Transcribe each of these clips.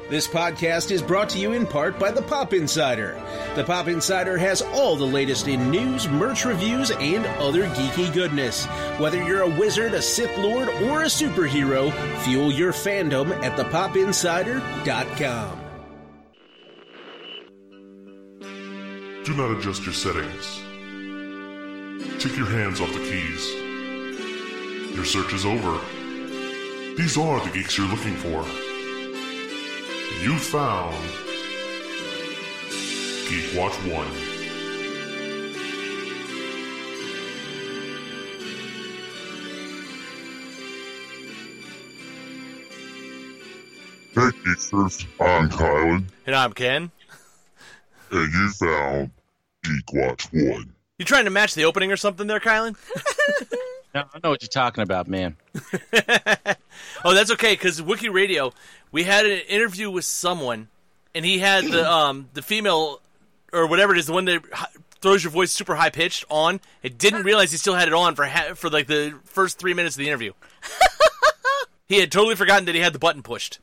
This podcast is brought to you in part by the Pop Insider. The Pop Insider has all the latest in news, merch reviews, and other geeky goodness. Whether you're a wizard, a Sith Lord, or a superhero, fuel your fandom at thepopinsider.com. Do not adjust your settings. Take your hands off the keys. Your search is over. These are the geeks you're looking for. You found Geek Watch 1. Hey Geeksters, I'm Kylan. And I'm Ken. And you found Geek Watch 1. You trying to match the opening or something there, Kylan? No, I know what you're talking about, man. Oh, that's okay, because Wiki Radio, we had an interview with someone, and he had the female, or whatever it is, the one that throws your voice super high-pitched on, and didn't realize he still had it on for like the first 3 minutes of the interview. He had totally forgotten that he had the button pushed.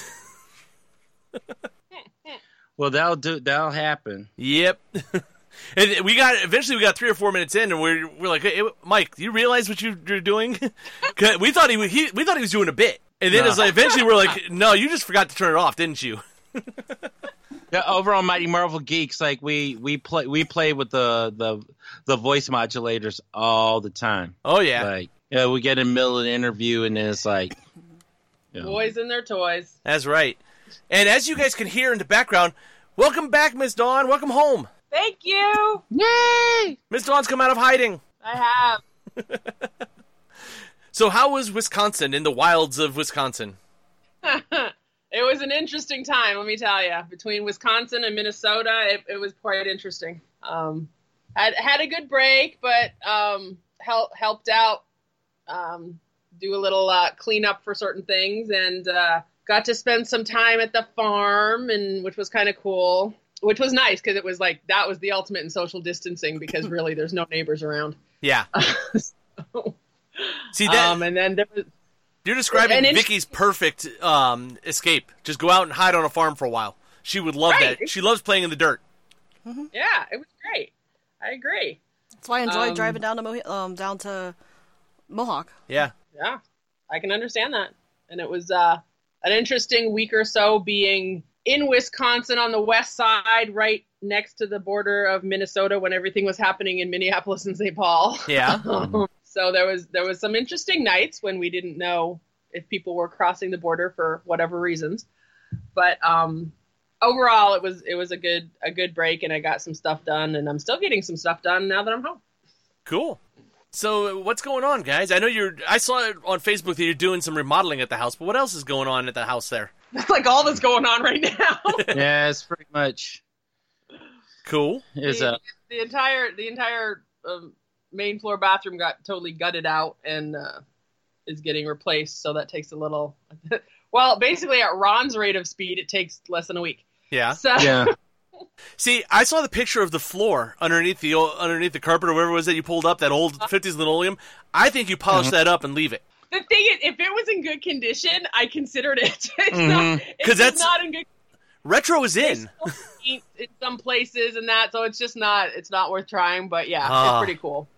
Well, that'll happen. Yep. And eventually we got 3 or 4 minutes in, and we're like, hey, Mike, do you realize what you're doing? we thought he was doing a bit, and then it's like eventually we're like, no, you just forgot to turn it off, didn't you? Yeah, over on Mighty Marvel Geeks, like we play with the voice modulators all the time. Oh yeah, like we get in the middle of the interview, and then it's like, boys and their toys. That's right. And as you guys can hear in the background, welcome back, Miss Dawn. Welcome home. Thank you. Yay! Miss Dawn's come out of hiding. I have. So how was Wisconsin, in the wilds of Wisconsin? It was an interesting time, let me tell you. Between Wisconsin and Minnesota, it was quite interesting. Had a good break, but helped out do a little cleanup for certain things, and got to spend some time at the farm, which was kind of cool. Which was nice, because it was like, that was the ultimate in social distancing, because really there's no neighbors around. Yeah. So, see that, and then there was... You're describing Vicky's perfect escape. Just go out and hide on a farm for a while. She would love that. She loves playing in the dirt. Mm-hmm. Yeah, it was great. I agree. That's why I enjoyed driving down to Mohawk. Yeah. Yeah, I can understand that. And it was an interesting week or so being in Wisconsin on the west side, right next to the border of Minnesota, when everything was happening in Minneapolis and St. Paul. Yeah. So there was some interesting nights when we didn't know if people were crossing the border for whatever reasons. But overall, it was a good break, and I got some stuff done, and I'm still getting some stuff done now that I'm home. Cool. So what's going on, guys? I saw it on Facebook that you're doing some remodeling at the house, but what else is going on at the house there? That's like all that's going on right now. Yeah, it's pretty much cool. The entire main floor bathroom got totally gutted out and is getting replaced. So that takes a little. Well, basically at Ron's rate of speed, it takes less than a week. Yeah. So. Yeah. See, I saw the picture of the floor underneath the carpet or whatever it was that you pulled up, that old 50s linoleum. I think you polish that up and leave it. The thing is, if it was in good condition, I considered it. It's not in good. Retro is in some places and that, so it's just not. It's not worth trying. But yeah, it's pretty cool.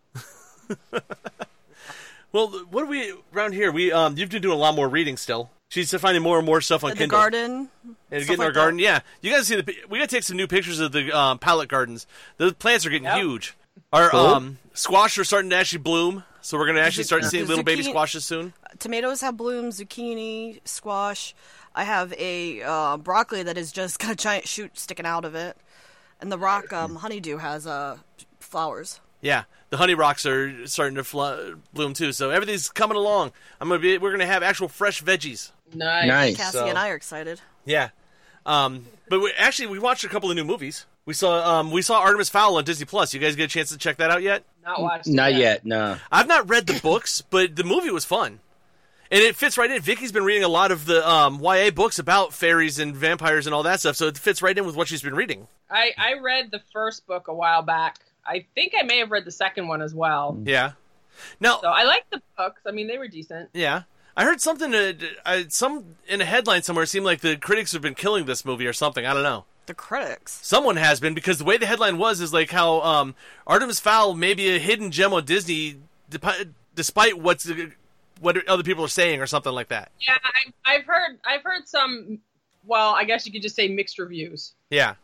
Well, what do we around here? You've been doing a lot more reading still. She's finding more and more stuff on the Kindle. Garden. And getting our garden. Yeah, you guys see we got to take some new pictures of the pallet gardens. The plants are getting huge. Our squash are starting to actually bloom. So we're going to actually start seeing little baby squashes soon. Tomatoes have blooms, zucchini, squash. I have a broccoli that has just got a giant shoot sticking out of it. And the rock honeydew has flowers. Yeah, the honey rocks are starting to bloom too. So everything's coming along. We're going to have actual fresh veggies. Nice. Cassie and I are excited. Yeah. But we watched a couple of new movies. We saw Artemis Fowl on Disney Plus. You guys get a chance to check that out yet? Not yet. No. I've not read the books, but the movie was fun, and it fits right in. Vicky's been reading a lot of the YA books about fairies and vampires and all that stuff, so it fits right in with what she's been reading. I read the first book a while back. I think I may have read the second one as well. Yeah. Now, so I liked the books. I mean, they were decent. Yeah. I heard something. Some in a headline somewhere seemed like the critics have been killing this movie or something. I don't know. The critics. Someone has been, because the way the headline was is like how Artemis Fowl may be a hidden gem on Disney, despite what other people are saying or something like that. Yeah, I've heard some. Well, I guess you could just say mixed reviews. Yeah.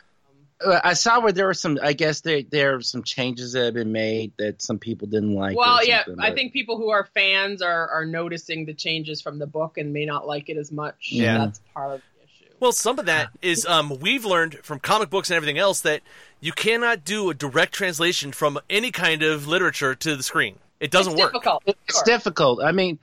I saw where there were some. I guess there are some changes that have been made that some people didn't like. Well, yeah, I think people who are fans are noticing the changes from the book and may not like it as much. Yeah. That's part of the issue. Well, some of that is we've learned from comic books and everything else that you cannot do a direct translation from any kind of literature to the screen. It doesn't work. Difficult. It's difficult. I mean,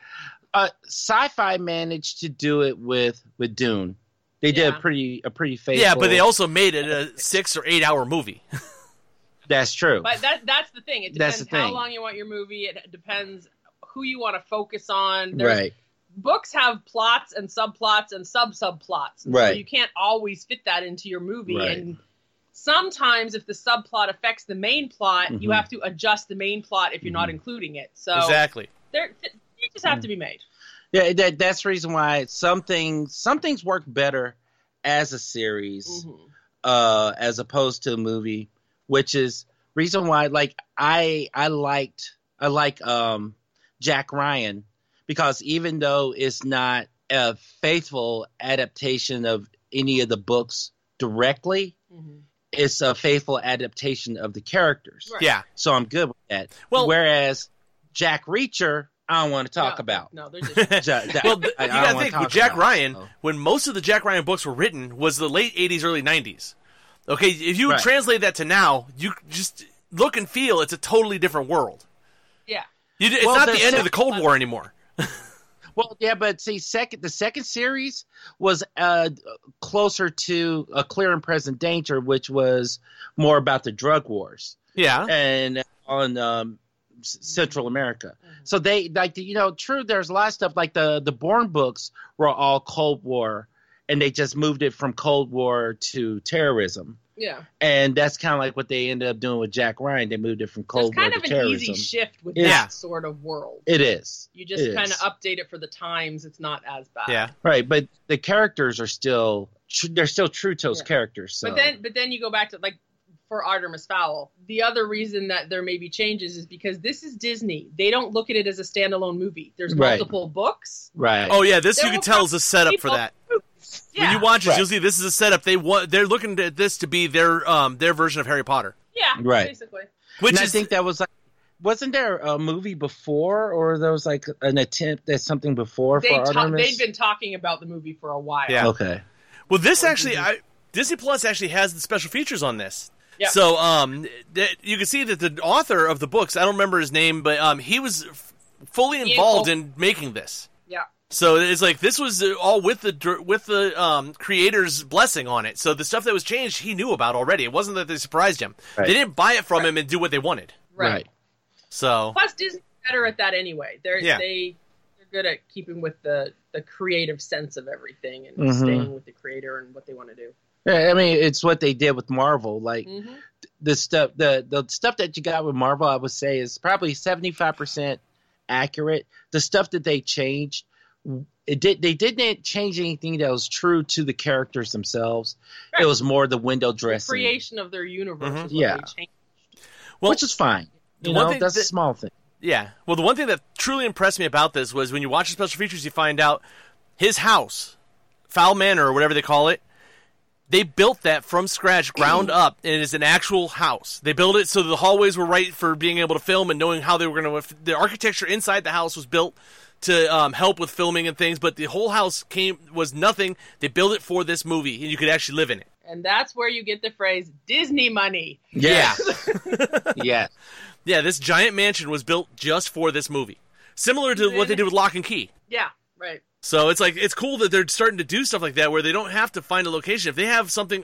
sci-fi managed to do it with Dune. They did a pretty faithful. Yeah, but they also made it a 6 or 8 hour movie. That's true. But that's the thing. It depends how long you want your movie. It depends who you want to focus on. Right. Books have plots and subplots and subplots. Right. So you can't always fit that into your movie. Right. And sometimes if the subplot affects the main plot, you have to adjust the main plot if you're not including it. So exactly. They just have to be made. Yeah, that's the reason why some things work better as a series as opposed to a movie, which is reason why I like Jack Ryan, because even though it's not a faithful adaptation of any of the books directly, it's a faithful adaptation of the characters. Right. Yeah. So I'm good with that. Well, whereas Jack Reacher, I don't want to talk about. No, they're just Well, you gotta think with Jack Ryan, when most of the Jack Ryan books were written, was the late '80s, early '90s. Okay, if you translate that to now, you just look and feel it's a totally different world. Yeah. It's not the end of the Cold War anymore. Well, yeah, but see, the second series was closer to A Clear and Present Danger, which was more about the drug wars. Yeah. And on Central America. So they true. There's a lot of stuff like the Bourne books were all Cold War, and they just moved it from Cold War to terrorism. Yeah. And that's kind of like what they ended up doing with Jack Ryan. They moved it from Cold War to terrorism. It's kind of an easy shift with that sort of world. It is. You just kind of update it for the times. It's not as bad. Yeah. Right, but the characters are still they're still true to those characters. So. But then you go back to for Artemis Fowl, the other reason that there may be changes is because this is Disney. They don't look at it as a standalone movie. There's multiple books. Right. Oh yeah, this you can tell is a setup for that. Yeah. When you watch this, you'll see this is a setup. They're looking at this to be their version of Harry Potter. Yeah. Right. Basically. I think that was wasn't there a movie before, or there was an attempt at something before for Artemis? They'd been talking about the movie for a while. Yeah. Okay. Well, this actually, Disney Plus actually has the special features on this. Yeah. So you can see that the author of the books, I don't remember his name, but he was fully involved in making this. Yeah. So it's like this was all with the creator's blessing on it. So the stuff that was changed, he knew about already. It wasn't that they surprised him. Right. They didn't buy it from him and do what they wanted. Right. So plus Disney's better at that anyway. They're good at keeping with the creative sense of everything and staying with the creator and what they want to do. Yeah, I mean, it's what they did with Marvel. The stuff that you got with Marvel, I would say, is probably 75% accurate. The stuff that they changed, they didn't change anything that was true to the characters themselves. Right. It was more the window dressing, the creation of their universe. Is what they changed. Well, which is fine. That's a small thing. Yeah. Well, the one thing that truly impressed me about this was when you watch the special features, you find out his house, Fowl Manor or whatever they call it. They built that from scratch, ground up, and it is an actual house. They built it so the hallways were right for being able to film and knowing how they were going to. The architecture inside the house was built to help with filming and things, but the whole house was nothing. They built it for this movie, and you could actually live in it. And that's where you get the phrase Disney money. Yeah. Yeah. Yeah, this giant mansion was built just for this movie. Similar to what they did with Lock and Key. Yeah, right. So it's cool that they're starting to do stuff like that where they don't have to find a location. If they have something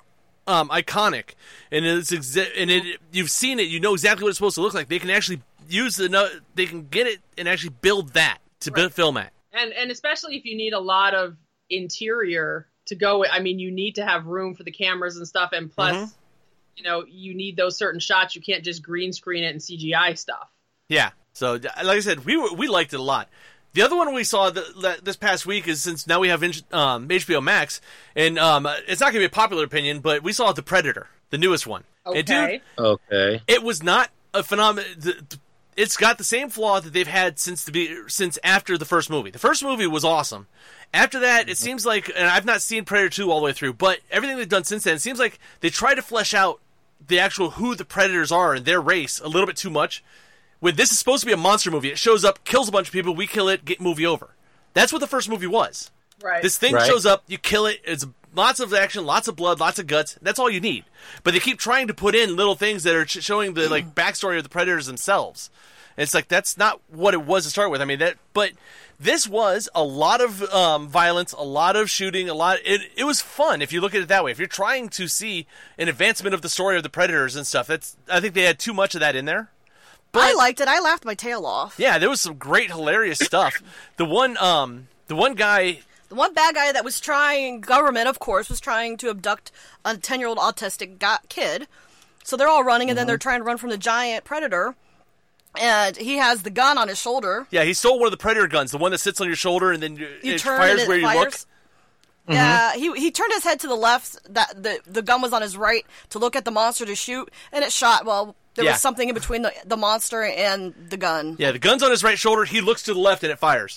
iconic and you've seen it, you know exactly what it's supposed to look like. They can actually they can get it and actually build that to film at. And especially if you need a lot of interior to go. I mean, you need to have room for the cameras and stuff, and plus, you need those certain shots. You can't just green screen it and CGI stuff. Yeah. So, like I said, we liked it a lot. The other one we saw this past week is, since now we have HBO Max, and it's not going to be a popular opinion, but we saw The Predator, the newest one. Okay. And dude, Okay. it was not a phenomenon. It's got the same flaw that they've had since after the first movie. The first movie was awesome. After that, it seems like, and I've not seen Predator 2 all the way through, but everything they've done since then, it seems like they try to flesh out the actual who the Predators are and their race a little bit too much. When this is supposed to be a monster movie, it shows up, kills a bunch of people, we kill it, get movie over. That's what the first movie was. Right. This thing shows up, you kill it, it's lots of action, lots of blood, lots of guts. That's all you need. But they keep trying to put in little things that are showing the backstory of the Predators themselves. And it's like, that's not what it was to start with. I mean, but this was a lot of violence, a lot of shooting, it was fun if you look at it that way. If you're trying to see an advancement of the story of the Predators and stuff, I think they had too much of that in there. But, I liked it. I laughed my tail off. Yeah, there was some great, hilarious stuff. The one guy... The one bad guy that was government, of course, was trying to abduct a 10-year-old autistic kid. So they're all running, and then they're trying to run from the giant predator. And he has the gun on his shoulder. Yeah, he stole one of the Predator guns, the one that sits on your shoulder, and then it turn fires and it where you look. Yeah, he turned his head to the left. That the gun was on his right to look at the monster to shoot, and it shot. Well, there was something in between the monster and the gun. Yeah, the gun's on his right shoulder. He looks to the left, and it fires.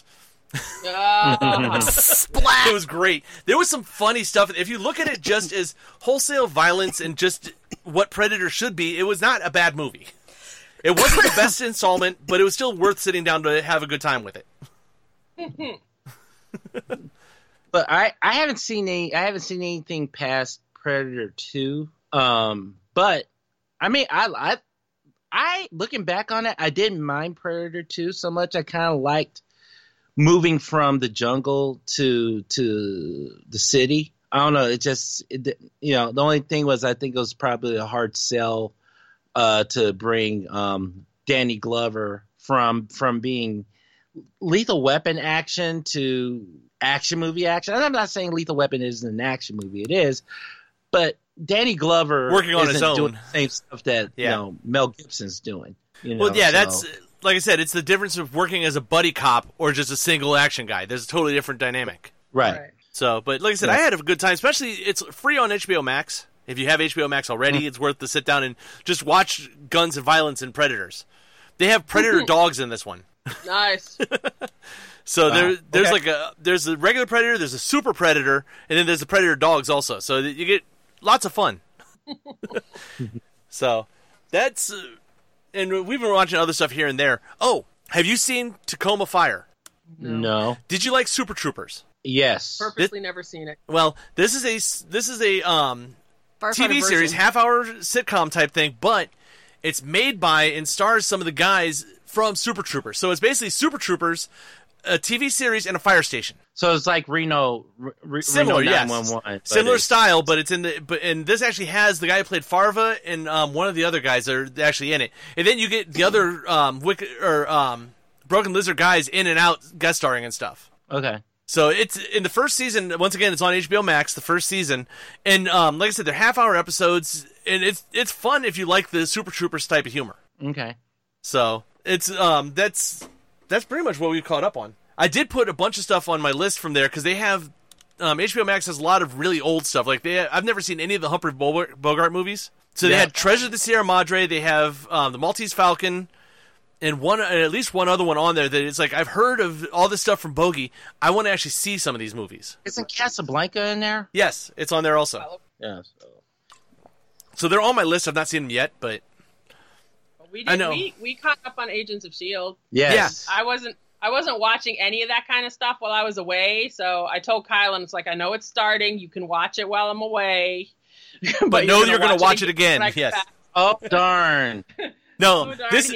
Splat! It was great. There was some funny stuff. If you look at it just as wholesale violence and just what Predator should be, it was not a bad movie. It wasn't the best installment, but it was still worth sitting down to have a good time with it. But I haven't seen anything past Predator 2. But I mean, I looking back on it, I didn't mind Predator 2 so much. I kind of liked moving from the jungle to the city. I don't know. The only thing was, I think it was probably a hard sell to bring Danny Glover from being Lethal Weapon action to action movie action. And I'm not saying Lethal Weapon isn't an action movie. It is. But Danny Glover working on his own, doing the same stuff that Mel Gibson's doing. That's like I said, it's the difference of working as a buddy cop or just a single action guy. There's a totally different dynamic. Right. So, but like I said, I had a good time. Especially, it's free on HBO Max. If you have HBO Max already, it's worth to sit down and just watch Guns and Violence and Predators. They have Predator dogs in this one. Nice. So there's a regular Predator, there's a super Predator, and then there's the Predator dogs also. So you get lots of fun. So that's and we've been watching other stuff here and there. Oh, have you seen Tacoma Fire? No. Did you like Super Troopers? Yes. Purposely never seen it. Well, this is a TV series, half-hour sitcom type thing, but it's made by and stars some of the guys from Super Troopers. So it's basically Super Troopers, a TV series, and a fire station. So it's like Reno Similar, Reno yes. 911. Similar style, but it's and this actually has the guy who played Farva and one of the other guys that are actually in it. And then you get the other Broken Lizard guys in and out guest starring and stuff. Okay. So it's in the first season. Once again, it's on HBO Max. The first season, and like I said, they're half-hour episodes, and it's fun if you like the Super Troopers type of humor. Okay. So it's that's pretty much what we caught up on. I did put a bunch of stuff on my list from there because they have HBO Max has a lot of really old stuff. Like I've never seen any of the Humphrey Bogart movies. So they had Treasure of the Sierra Madre. They have the Maltese Falcon. And at least one other one on there that it's like, I've heard of all this stuff from Bogey. I want to actually see some of these movies. Isn't Casablanca in there? Yes, it's on there also. Yeah. So they're on my list. I've not seen them yet, but I know we caught up on Agents of S.H.I.E.L.D. Yes. Yeah. I wasn't watching any of that kind of stuff while I was away. So I told Kylan, it's like, I know it's starting. You can watch it while I'm away. but know you're going to watch it again. Yes. Back. Oh, darn. No,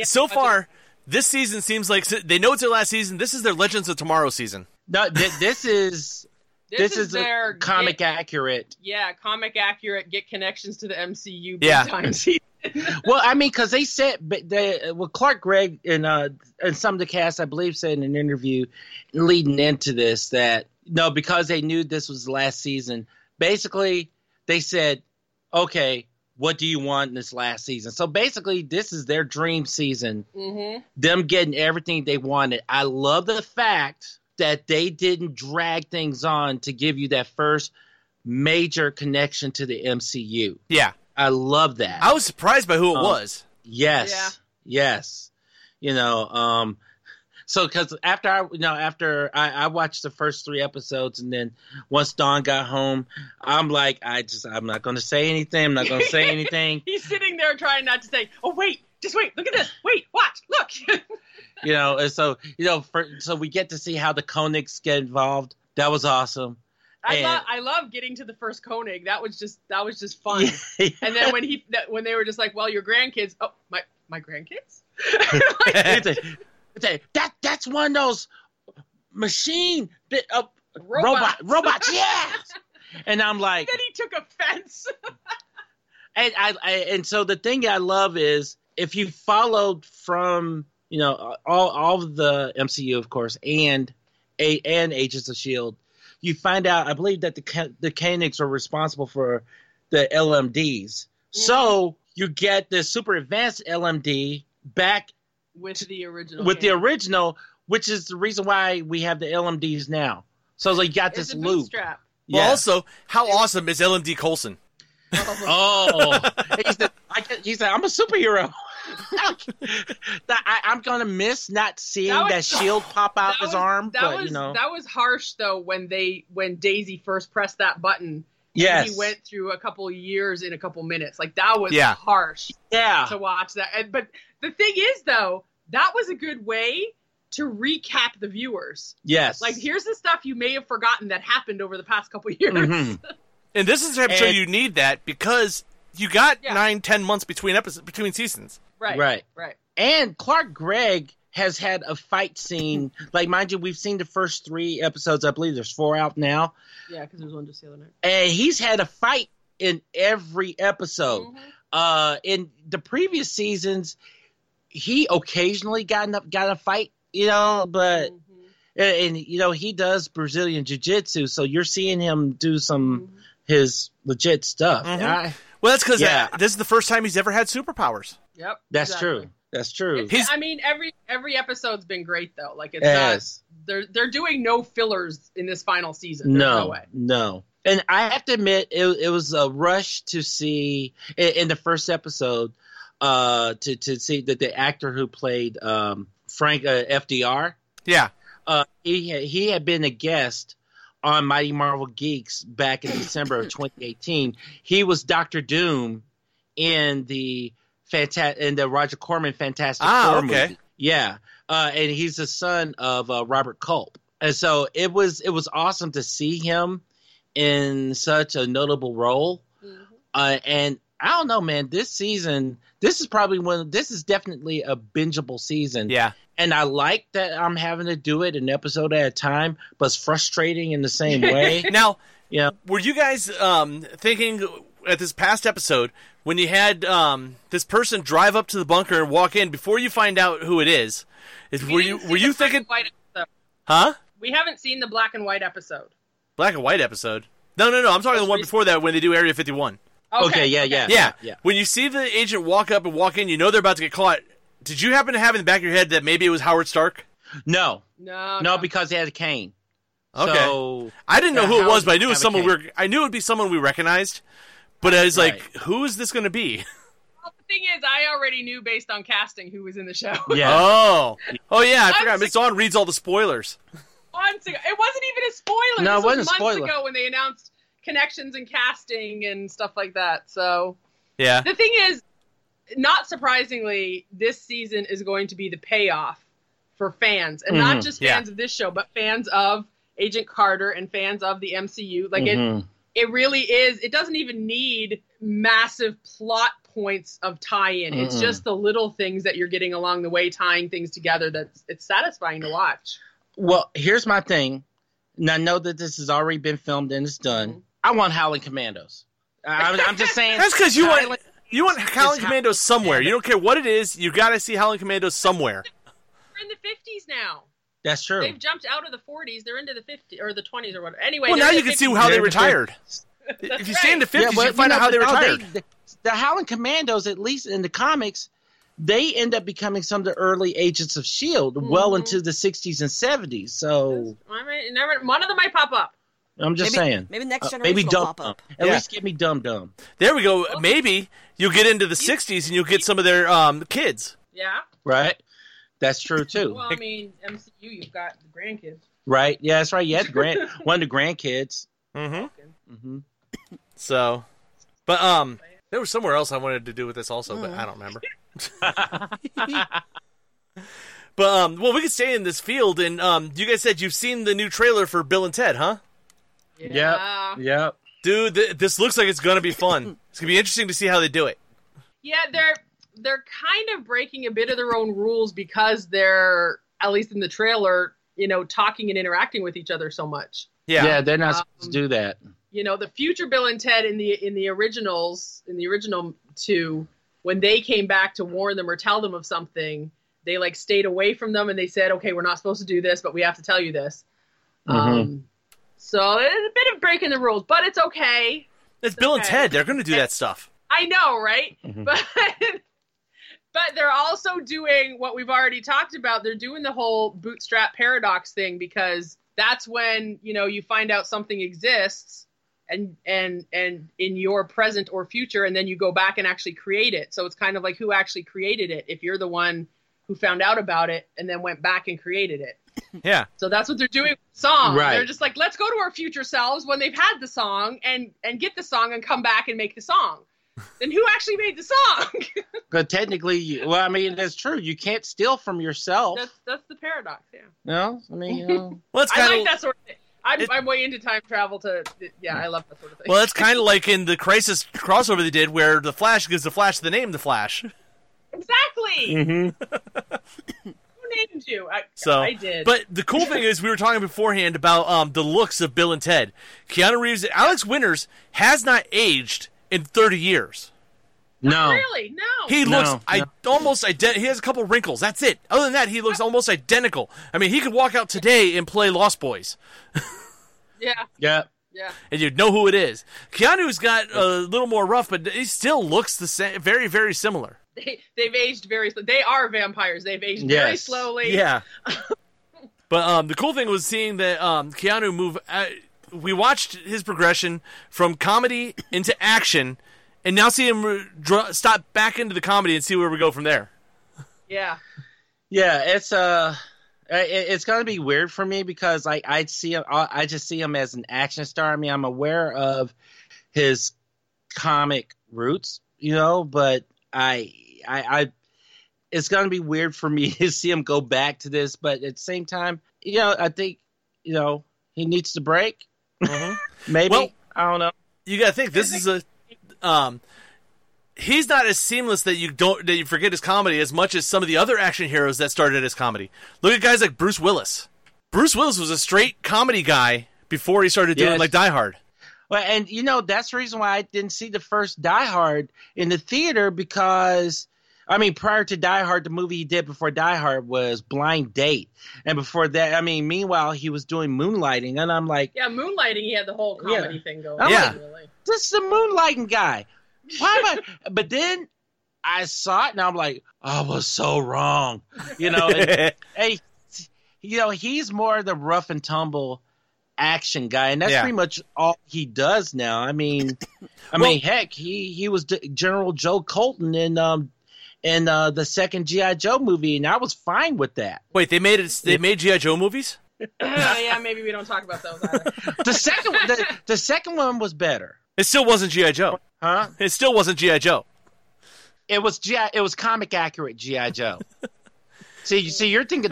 this season seems like they know it's their last season. This is their Legends of Tomorrow season. No, this is their comic accurate. Yeah, comic accurate. Get connections to the MCU. Big time season. Well, I mean, because they said, Clark Gregg and some of the cast, I believe, said in an interview leading into this that because they knew this was the last season. Basically, they said, okay, what do you want in this last season? So basically, this is their dream season. Mm-hmm. Them getting everything they wanted. I love the fact that they didn't drag things on to give you that first major connection to the MCU. Yeah. I love that. I was surprised by who it was. Yes. Yes. You know, so because after I watched the first 3 episodes, and then once Dawn got home, I'm like, I'm not going to say anything. I'm not going to say anything. He's sitting there trying not to say, "Oh wait, just wait, look at this, wait, watch, look." You know, and so so we get to see how the Koenigs get involved. That was awesome. I love getting to the first Koenig. That was just fun. Yeah. And then when they were just like, "Well, your grandkids." Oh, my grandkids. That's one of those machine robots. Yeah. And I'm like, then he took offense. and so the thing I love is if you followed from all of the MCU, of course, and Agents of S.H.I.E.L.D., you find out, I believe, that the Koenigs are responsible for the LMDs. Mm-hmm. So you get the super advanced LMD back with the original. With the original, which is the reason why we have the LMDs now. So you got this loop. Bootstrap. Well, also, how awesome is LMD Coulson? Oh, he said, I'm a superhero. I'm gonna miss not seeing that shield pop out his arm. That was harsh though when Daisy first pressed that button. Yes, he went through a couple of years in a couple minutes. Like that was harsh. Yeah, to watch that. But the thing is though, that was a good way to recap the viewers. Yes, like here's the stuff you may have forgotten that happened over the past couple of years. Mm-hmm. And this is to show you need that because you got 9-10 months between seasons. Right. And Clark Gregg has had a fight scene. Like, mind you, we've seen the first 3 episodes. I believe there's 4 out now. Yeah, because there's one just the other night. And he's had a fight in every episode. Mm-hmm. In the previous seasons, he occasionally got a fight, but and he does Brazilian Jiu-Jitsu, so you're seeing him do some his legit stuff. Mm-hmm. Well, that's because this is the first time he's ever had superpowers. Yep, that's true. That's true. Every episode's been great though. Like it's not, they're doing no fillers in this final season. There's no way. No. And I have to admit, it was a rush to see in the first episode to see that the actor who played Frank FDR. Yeah. He had been a guest on Mighty Marvel Geeks back in December of 2018. He was Dr. Doom in the Roger Corman Fantastic Four movie. Yeah. And he's the son of Robert Culp. And so it was awesome to see him in such a notable role. Mm-hmm. And I don't know, man, this season, this is definitely a bingeable season. Yeah. And I like that I'm having to do it an episode at a time, but it's frustrating in the same way. Now, were you guys thinking at this past episode when you had this person drive up to the bunker and walk in before you find out who it is? Were you thinking? Huh? We haven't seen the black and white episode. Black and white episode? No. I'm talking the one before that when they do Area 51. Okay. Yeah. When you see the agent walk up and walk in, you know they're about to get caught. Did you happen to have in the back of your head that maybe it was Howard Stark? No, because he had a cane. Okay. So, I didn't know who it was, but I knew it was someone I knew it would be someone we recognized. But I was like, who is this going to be? Well, the thing is, I already knew based on casting who was in the show. Yeah. Oh yeah, I forgot. Miss Dawn reads all the spoilers. Months ago. It wasn't even a spoiler. No, it wasn't a spoiler. Months ago when they announced connections and casting and stuff like that. So yeah. The thing is, not surprisingly, this season is going to be the payoff for fans, and not just fans of this show, but fans of Agent Carter and fans of the MCU. Like it really is. It doesn't even need massive plot points of tie-in. It's just the little things that you're getting along the way, tying things together. It's satisfying to watch. Well, here's my thing. And I know that this has already been filmed and it's done. Mm-hmm. I want Howling Commandos. I'm just saying. That's because you want Howling Commandos somewhere. You don't care what it is. You got to see Howling Commandos somewhere. We're in the 50s now. That's true. They've jumped out of the 40s. They're into the 50s or the 20s or whatever. Anyway, well, now you can see how they retired. If you stay in the 50s, you find out how they retired. the Howling Commandos, at least in the comics, they end up becoming some of the early agents of S.H.I.E.L.D. well into the 60s and 70s. So I mean, one of them might pop up. I'm just saying. Maybe next generation will pop up. At least give me Dum Dum. There we go. Maybe you'll get into the 60s and you'll get some of their kids. Yeah. Right? That's true, too. Well, I mean, MCU, you've got the grandkids. Right? Yeah, that's right. Yeah, one of the grandkids. Mm-hmm. So, but there was somewhere else I wanted to do with this also, but I don't remember. But well, we could stay in this field, and you guys said you've seen the new trailer for Bill and Ted, huh? Yeah. Yep. Dude, this looks like it's gonna be fun. It's gonna be interesting to see how they do it. Yeah, they're kind of breaking a bit of their own rules because they're, at least in the trailer, talking and interacting with each other so much. Yeah, they're not supposed to do that. The future Bill and Ted in the original two, when they came back to warn them or tell them of something, they like stayed away from them and they said, okay, we're not supposed to do this, but we have to tell you this. So it's a bit of breaking the rules, but it's okay. It's Bill and Ted. They're going to do that stuff. I know, right? But they're also doing what we've already talked about. They're doing the whole bootstrap paradox thing because that's when, you find out something exists and in your present or future, and then you go back and actually create it. So it's kind of like who actually created it if you're the one who found out about it and then went back and created it. Yeah. So that's what they're doing with the song. Right. They're just like, let's go to our future selves when they've had the song and get the song and come back and make the song. Then who actually made the song? But technically, well, I mean, that's true. You can't steal from yourself. That's the paradox, yeah. No? I mean, Well, it's I kind like that sort of thing. I'm way into time travel I love that sort of thing. Well, it's kind of like in the Crisis crossover they did where the Flash gives the Flash the name The Flash. Exactly! Who named you? I did. But the cool thing is we were talking beforehand about the looks of Bill and Ted. Keanu Reeves, Alex Winters has not aged in 30 years. no. Really? No. He looks No. almost identical. He has a couple wrinkles. That's it. Other than that, he looks almost identical. I mean, he could walk out today and play Lost Boys. Yeah. Yeah. Yeah. And you'd know who it is. Keanu's got a little more rough, but he still looks the same, very, very similar. They've aged very slowly. They are vampires. They've aged very Yes. slowly. Yeah. But the cool thing was seeing that Keanu move. We watched his progression from comedy into action, and now see him stop back into the comedy and see where we go from there. Yeah. Yeah, it's gonna be weird for me because I see him. I just see him as an action star. I mean, I'm aware of his comic roots, but I it's gonna be weird for me to see him go back to this. But at the same time, I think he needs to break. Maybe. Well, I don't know. You got to think this is a. He's not as seamless that you forget his comedy as much as some of the other action heroes that started as comedy. Look at guys like Bruce Willis. Bruce Willis was a straight comedy guy before he started doing like Die Hard. Well, and that's the reason why I didn't see the first Die Hard in the theater because, I mean, prior to Die Hard, the movie he did before Die Hard was Blind Date. And before that, I mean, meanwhile, he was doing Moonlighting. And I'm like... Yeah, Moonlighting, he had the whole comedy thing going. Yeah. Really. This is the Moonlighting guy. Why am I... But then I saw it and I'm like, I was so wrong. And, hey, he's more the rough and tumble action guy, and that's pretty much all he does now. I mean, heck, he was General Joe Colton in the second G.I. Joe movie, and I was fine with that. Wait, they made G.I. Joe movies? Yeah, maybe we don't talk about those either. The second one was better. It still wasn't G.I. Joe. Huh? It still wasn't G.I. Joe. It was comic accurate G.I. Joe. See, you're thinking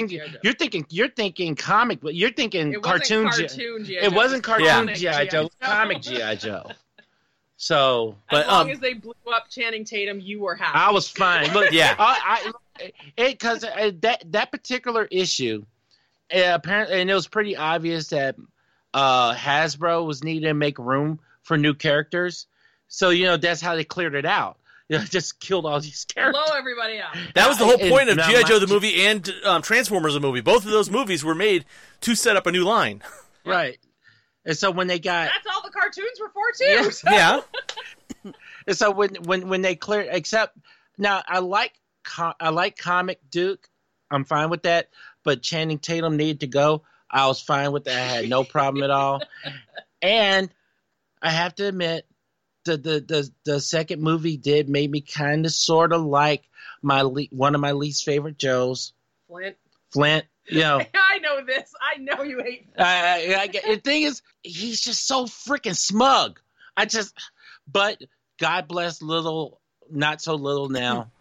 comic, but you're thinking cartoon G.I. Joe. It wasn't cartoon G.I. Joe. It was comic G.I. Joe. So, as long as they blew up Channing Tatum, you were happy. I was fine. Look, yeah, because that particular issue, apparently, and it was pretty obvious that Hasbro was needing to make room for new characters. So that's how they cleared it out. Just killed all these characters. Blow everybody out. That was the whole point of G.I. Joe the movie and Transformers the movie. Both of those movies were made to set up a new line. Right. And so when they got... That's all the cartoons were for, too. Yeah. And so when they clear, except now I like Comic Duke. I'm fine with that. But Channing Tatum needed to go. I was fine with that. I had no problem at all. And I have to admit, the second movie did make me kind of sort of like one of my least favorite Joes. Flint. You know. I know this. I know you hate Flint. The thing is, he's just so freaking smug. But God bless not so little now.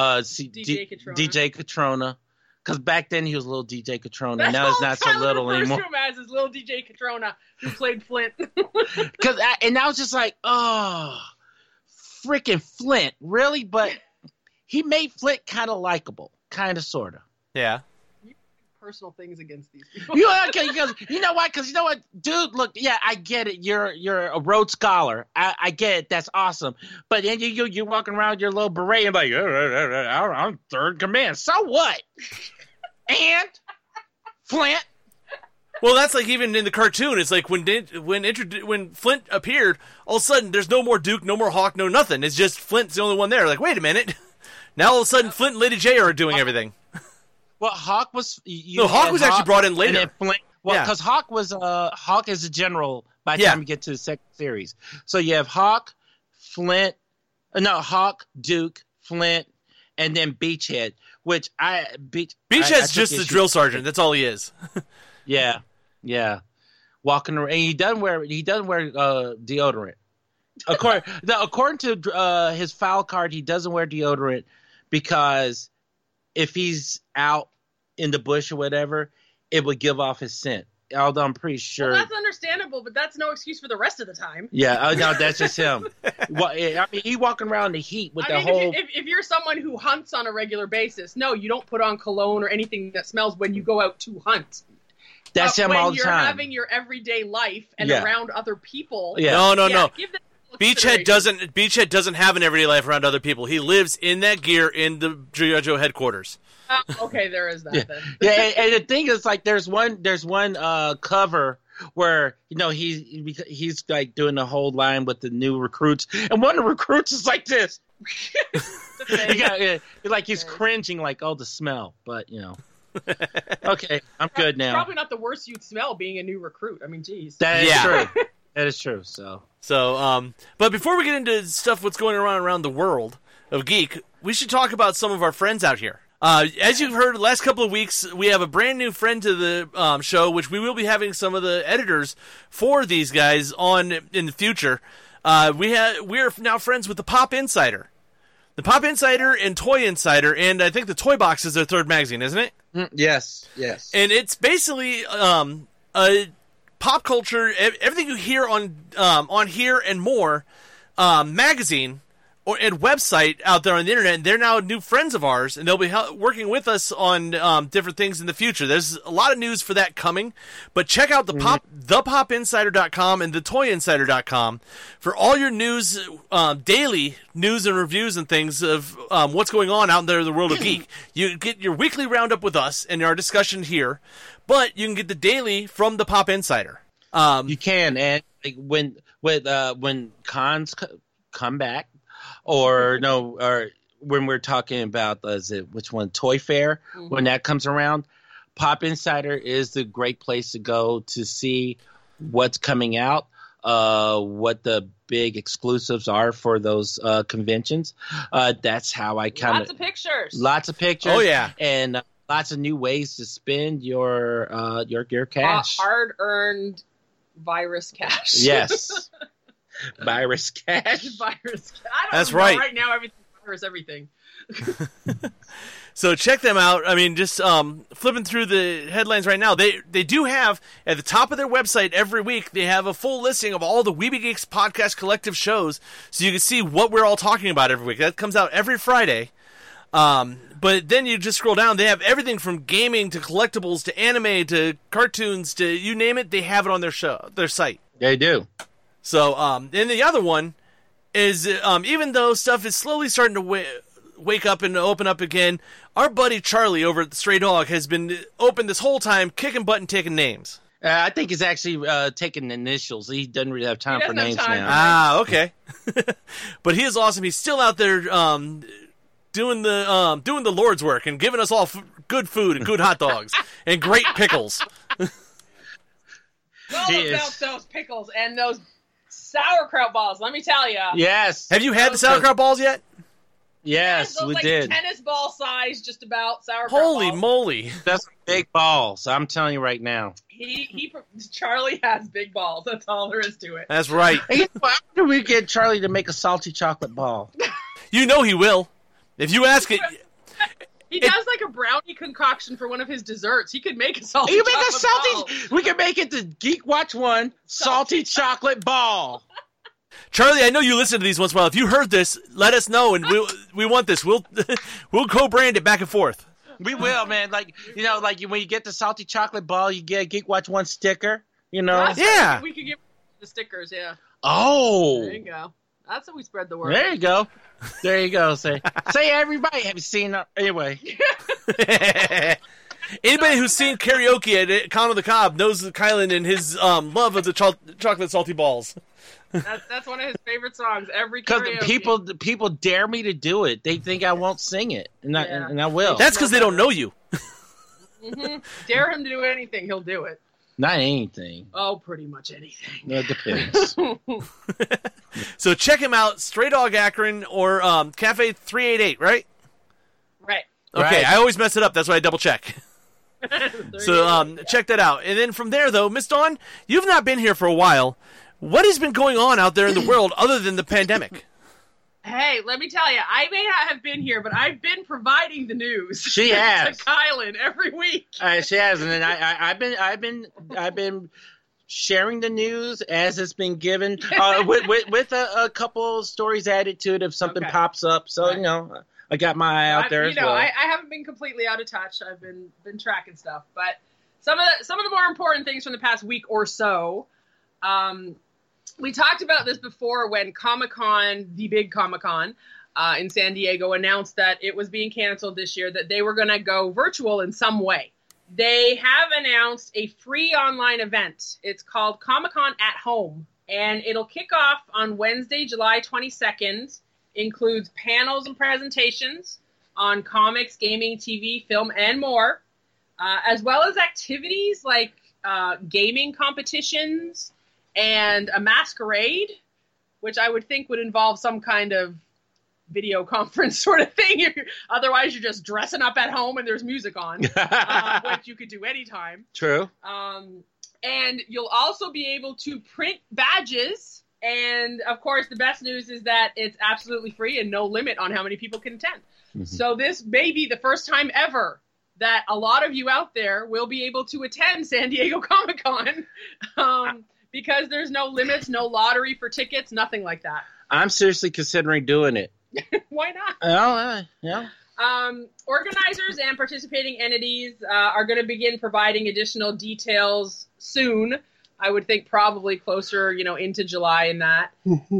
DJ Catrona. Because back then he was little DJ Catrona. Now he's not so little anymore. Him as his little DJ Catrona who played Flint. And I was just like, oh, freaking Flint, really? But he made Flint kind of likable, kind of, sort of. Yeah. Personal things against these people. You know why? Because you know what, dude? Look, yeah, I get it. You're a Rhodes Scholar. I get it. That's awesome. But then you're walking around with your little beret and like, I'm third command. So what? And Flint. Well, that's like even in the cartoon. It's like when Flint appeared, all of a sudden there's no more Duke, no more Hawk, no nothing. It's just Flint's the only one there. Like, wait a minute. Now all of a sudden Flint and Lady J are doing everything. Well, Hawk was. Hawk was actually brought in later. Because Hawk was Hawk is a general by the time you get to the second series. So you have Hawk, Hawk, Duke, Flint, and then Beachhead. Which Beachhead's just the drill sergeant. That's all he is. Yeah. Walking around, and he doesn't wear deodorant. According to his file card, he doesn't wear deodorant because if he's out in the bush or whatever, it would give off his scent. Although I'm pretty sure. Well, that's understandable, but that's no excuse for the rest of the time. Yeah, no, that's just him. I mean, he walking around in the heat with whole. If you're someone who hunts on a regular basis, no, you don't put on cologne or anything that smells when you go out to hunt. That's him all the time. When you're having your everyday life and around other people. Yeah. No. Give that Beachhead doesn't have an everyday life around other people. He lives in that gear in the G.I. Joe headquarters. Okay, there is that then. Yeah, and the thing is, like, there's one cover where he's like doing the whole line with the new recruits, and one of the recruits is like this. He's cringing, like, oh, the smell, but Okay, I'm good now. Probably not the worst you'd smell being a new recruit. I mean, geez. That is true. That is true. So, but before we get into stuff, what's going around the world of geek, we should talk about some of our friends out here. As you've heard, the last couple of weeks, we have a brand new friend to the show, which we will be having some of the editors for these guys on in the future. We're now friends with the Pop Insider. The Pop Insider and Toy Insider, and I think the Toy Box is their third magazine, isn't it? Yes. And it's basically a pop culture, everything you hear on here and more magazine and website out there on the internet. And they're now new friends of ours, and they'll be working with us on different things in the future. There's a lot of news for that coming, but check out thepopinsider.com and thetoyinsider.com for all your news, daily news and reviews and things of what's going on out there in the world of geek. You get your weekly roundup with us and our discussion here, but you can get the daily from the Pop Insider. You can, and when cons come back, or when we're talking about which one, Toy Fair, when that comes around, Pop Insider is the great place to go to see what's coming out, what the big exclusives are for those conventions. That's how I kind of lots of pictures. Oh yeah, and lots of new ways to spend your cash, hard-earned virus cash. Yes. Virus cash. That's right. Right now, everything. So check them out. I mean, just flipping through the headlines right now. They do have, at the top of their website every week, they have a full listing of all the Weeby Geeks Podcast Collective shows, so you can see what we're all talking about every week. That comes out every Friday. But then you just scroll down. They have everything from gaming to collectibles to anime to cartoons to you name it. They have it on their site. They do. So, and the other one is, even though stuff is slowly starting to wake up and open up again, our buddy Charlie over at the Stray Dog has been open this whole time, kicking butt and taking names. I think he's actually taking initials. He doesn't really have time for names now. Ah, okay. But he is awesome. He's still out there doing the Lord's work and giving us all good food and good hot dogs and great pickles. All about those pickles and those sauerkraut balls. Let me tell you. Yes. Have you had the sauerkraut balls yet? Yes, those, we like, did. Tennis ball size, just about sauerkraut Holy balls. moly! That's big balls. I'm telling you right now. Charlie has big balls. That's all there is to it. That's right. Hey, why do we get Charlie to make a salty chocolate ball? You know he will. If you ask it. He does like a brownie concoction for one of his desserts. He could make a salty You make a chocolate salty. ball. We can make it the Geek Watch 1 salty chocolate ball. Charlie, I know you listen to these once in a while. If you heard this, let us know, and we want this. We'll co-brand it back and forth. We will, man. Like when you get the salty chocolate ball, you get a Geek Watch 1 sticker. You know. Yeah. We could give the stickers. Yeah. Oh. There you go. That's how we spread the word. There you go. There you go. Say everybody. Have you seen? Anyway. Anybody who's seen karaoke at Con of the Cob knows Kylan and his love of the chocolate salty balls. That's one of his favorite songs. Every Because karaoke. people dare me to do it. They think I won't sing it, and I will. That's because they don't know you. Dare him to do anything, he'll do it. Not anything. Oh, pretty much anything. No, it depends. So check him out, Stray Dog Akron or Cafe 388, right? Right. Okay, Right. I always mess it up. That's why I double check. So check that out. And then from there, though, Miss Dawn, you've not been here for a while. What has been going on out there in the world other than the pandemic? Hey, let me tell you, I may not have been here, but I've been providing the news. She has. To Kylan every week. She has, and then I've been sharing the news as it's been given, with a couple stories added to it if something Okay. pops up. So Right. I got my eye out there as well. I haven't been completely out of touch. I've been tracking stuff, but some of the more important things from the past week or so. We talked about this before when Comic-Con, the big Comic-Con in San Diego, announced that it was being canceled this year, that they were going to go virtual in some way. They have announced a free online event. It's called Comic-Con at Home, and it'll kick off on Wednesday, July 22nd. Includes panels and presentations on comics, gaming, TV, film, and more, as well as activities like gaming competitions and a masquerade, which I would think would involve some kind of video conference sort of thing. Otherwise, you're just dressing up at home and there's music on, which you could do anytime. True. And you'll also be able to print badges. And, of course, the best news is that it's absolutely free and no limit on how many people can attend. Mm-hmm. So this may be the first time ever that a lot of you out there will be able to attend San Diego Comic-Con because there's no limits, no lottery for tickets, nothing like that. I'm seriously considering doing it. Why not? Oh, yeah. Organizers and participating entities are going to begin providing additional details soon. I would think probably closer, into July and that.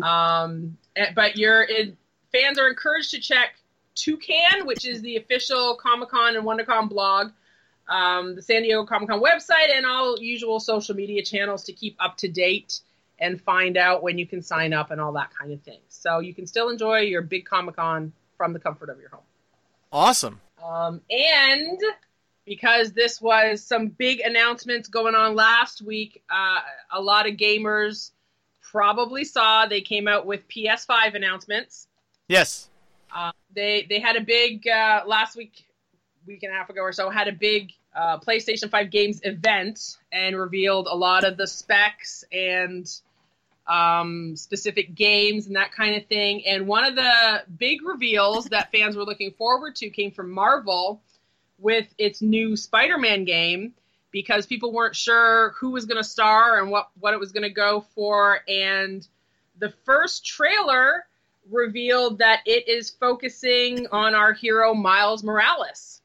But fans are encouraged to check Toucan, which is the official Comic-Con and WonderCon blog, the San Diego Comic-Con website, and all usual social media channels to keep up to date and find out when you can sign up and all that kind of thing. So you can still enjoy your big Comic-Con from the comfort of your home. Awesome. And because this was some big announcements going on last week, a lot of gamers probably saw they came out with PS5 announcements. Yes. They had a big, last week and a half ago or so, had a big PlayStation 5 Games event and revealed a lot of the specs and specific games and that kind of thing. And one of the big reveals that fans were looking forward to came from Marvel with its new Spider-Man game, because people weren't sure who was going to star and what it was going to go for. And the first trailer revealed that it is focusing on our hero Miles Morales.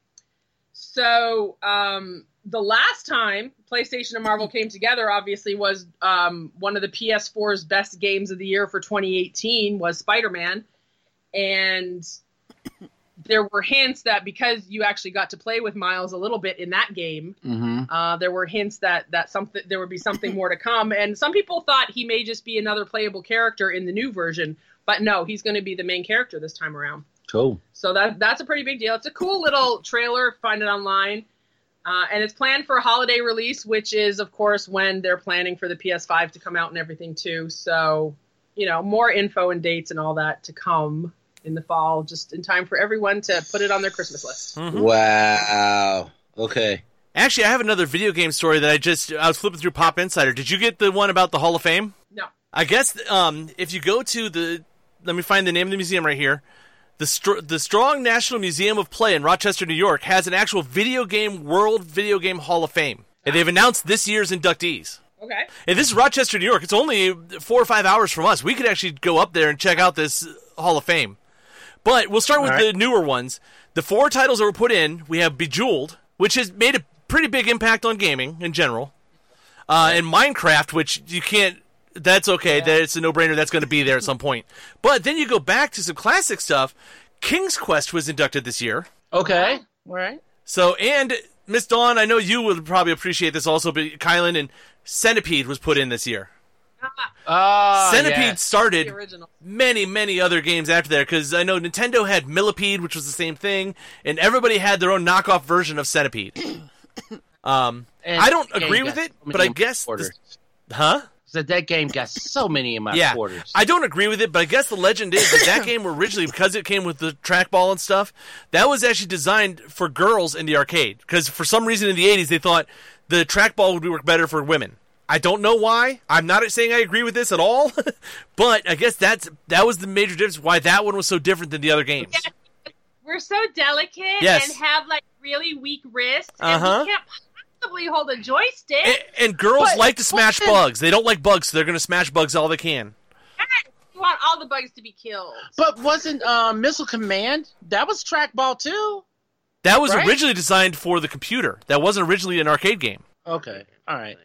So the last time PlayStation and Marvel came together, obviously, was one of the PS4's best games of the year for 2018 was Spider-Man. And there were hints that because you actually got to play with Miles a little bit in that game, there were hints that there would be something more to come. And some people thought he may just be another playable character in the new version, but no, he's going to be the main character this time around. Cool. So that's a pretty big deal. It's a cool little trailer. Find it online. And it's planned for a holiday release, which is, of course, when they're planning for the PS5 to come out and everything, too. So, more info and dates and all that to come in the fall, just in time for everyone to put it on their Christmas list. Mm-hmm. Wow. Okay. Actually, I have another video game story that I was flipping through Pop Insider. Did you get the one about the Hall of Fame? No. I guess if you go to let me find the name of the museum right here. The Strong National Museum of Play in Rochester, New York, has an actual World Video Game Hall of Fame. And they've announced this year's inductees. Okay. And this is Rochester, New York. It's only 4 or 5 hours from us. We could actually go up there and check out this Hall of Fame. But we'll start with the newer ones. The 4 titles that were put in, we have Bejeweled, which has made a pretty big impact on gaming in general. And Minecraft, which you can't... That's okay. Yeah. It's a no-brainer. That's going to be there at some point. But then you go back to some classic stuff. King's Quest was inducted this year. Okay. All right. So, and Miss Dawn, I know you would probably appreciate this also, but Kylan, and Centipede was put in this year. Centipede started many, many other games after there, because I know Nintendo had Millipede, which was the same thing, and everybody had their own knockoff version of Centipede. I don't agree with it, but I guess... That game got so many of my quarters. I don't agree with it, but I guess the legend is that game originally, because it came with the trackball and stuff, that was actually designed for girls in the arcade. Because for some reason in the 80s, they thought the trackball would work better for women. I don't know why. I'm not saying I agree with this at all, but I guess that was the major difference why that one was so different than the other games. Yeah. We're so delicate and have really weak wrists, and we can't hold a joystick. And girls like to smash bugs. They don't like bugs, so they're going to smash bugs all they can. You want all the bugs to be killed. But wasn't Missile Command, that was trackball too? That was originally designed for the computer. That wasn't originally an arcade game. Okay, all right.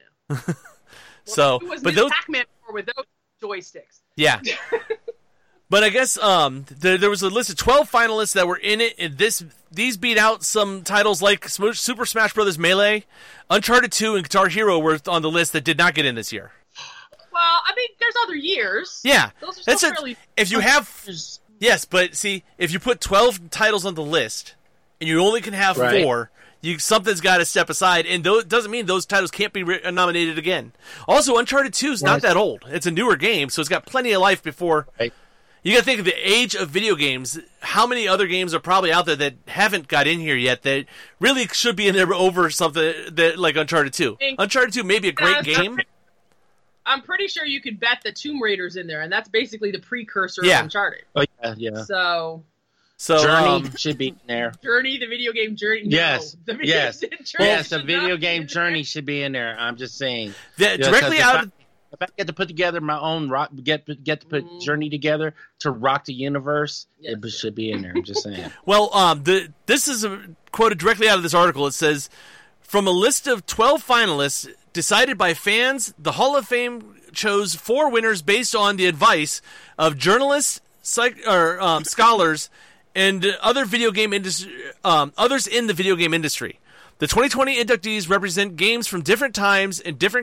So, but those Pac-Man with those joysticks. Yeah. But I guess there was a list of 12 finalists that were in it, and these beat out some titles like Super Smash Bros. Melee, Uncharted 2, and Guitar Hero were on the list that did not get in this year. Well, I mean, there's other years. Yeah. Those are still fairly... If you have... Yes, but see, if you put 12 titles on the list, and you only can have 4... something's got to step aside, and it doesn't mean those titles can't be nominated again. Also, Uncharted 2 is not that old. It's a newer game, so it's got plenty of life before... Right. You got to think of the age of video games. How many other games are probably out there that haven't got in here yet that really should be in there over something that like Uncharted 2? Uncharted 2 may be a great game. I'm pretty sure you could bet the Tomb Raider's in there, and that's basically the precursor of Uncharted. Oh, yeah. So Journey should be in there. Journey, the video game Journey. No, yes. The video game Journey should be in there. I'm just saying. Directly out of... If I get to put together my own get to put Journey together to rock the universe, it should be in there. I'm just saying. Well, this is quoted directly out of this article. It says, from a list of 12 finalists decided by fans, the Hall of Fame chose 4 winners based on the advice of journalists, scholars, and other video game others in the video game industry. The 2020 inductees represent games from different times and different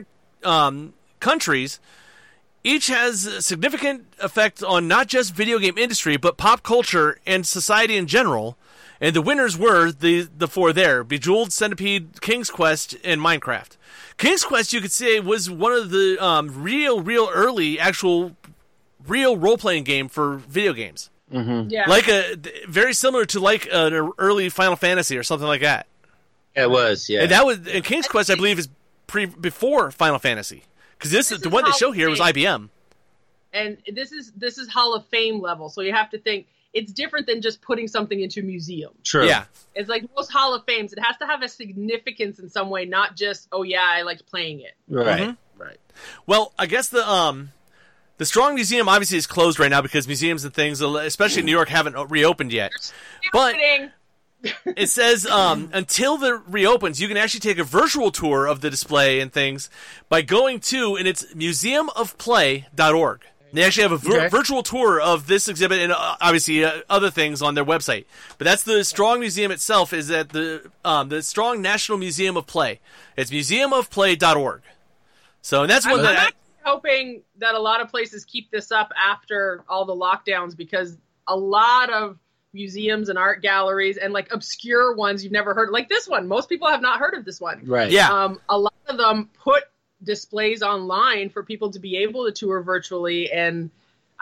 countries. Each has a significant effect on not just video game industry, but pop culture and society in general. And the winners were the 4 there: Bejeweled, Centipede, King's Quest, and Minecraft. King's Quest, you could say, was one of the real early actual real role-playing game for video games. Mm-hmm. Yeah. Like very similar to like an early Final Fantasy or something like that. It was, yeah. And King's Quest, I believe, is before Final Fantasy. Because the one they show here was IBM. And this is Hall of Fame level, so you have to think it's different than just putting something into a museum. True. Yeah. It's like most Hall of Fames, it has to have a significance in some way, not just, oh yeah, I liked playing it. Right. Mm-hmm. Right. Well, I guess the Strong Museum obviously is closed right now because museums and things, especially in New York, haven't reopened yet. But it says until it reopens, you can actually take a virtual tour of the display and things by going to, and it's museumofplay.org. They actually have a Okay. virtual tour of this exhibit and obviously other things on their website. But that's the Strong Museum itself. Is at the Strong National Museum of Play. It's museumofplay.org. So and that's one I'm that. actually hoping that a lot of places keep this up after all the lockdowns, because a lot of museums and art galleries and like obscure ones you've never heard, like this one, most people have not heard of this one. Right. Yeah. A lot of them put displays online for people to be able to tour virtually, and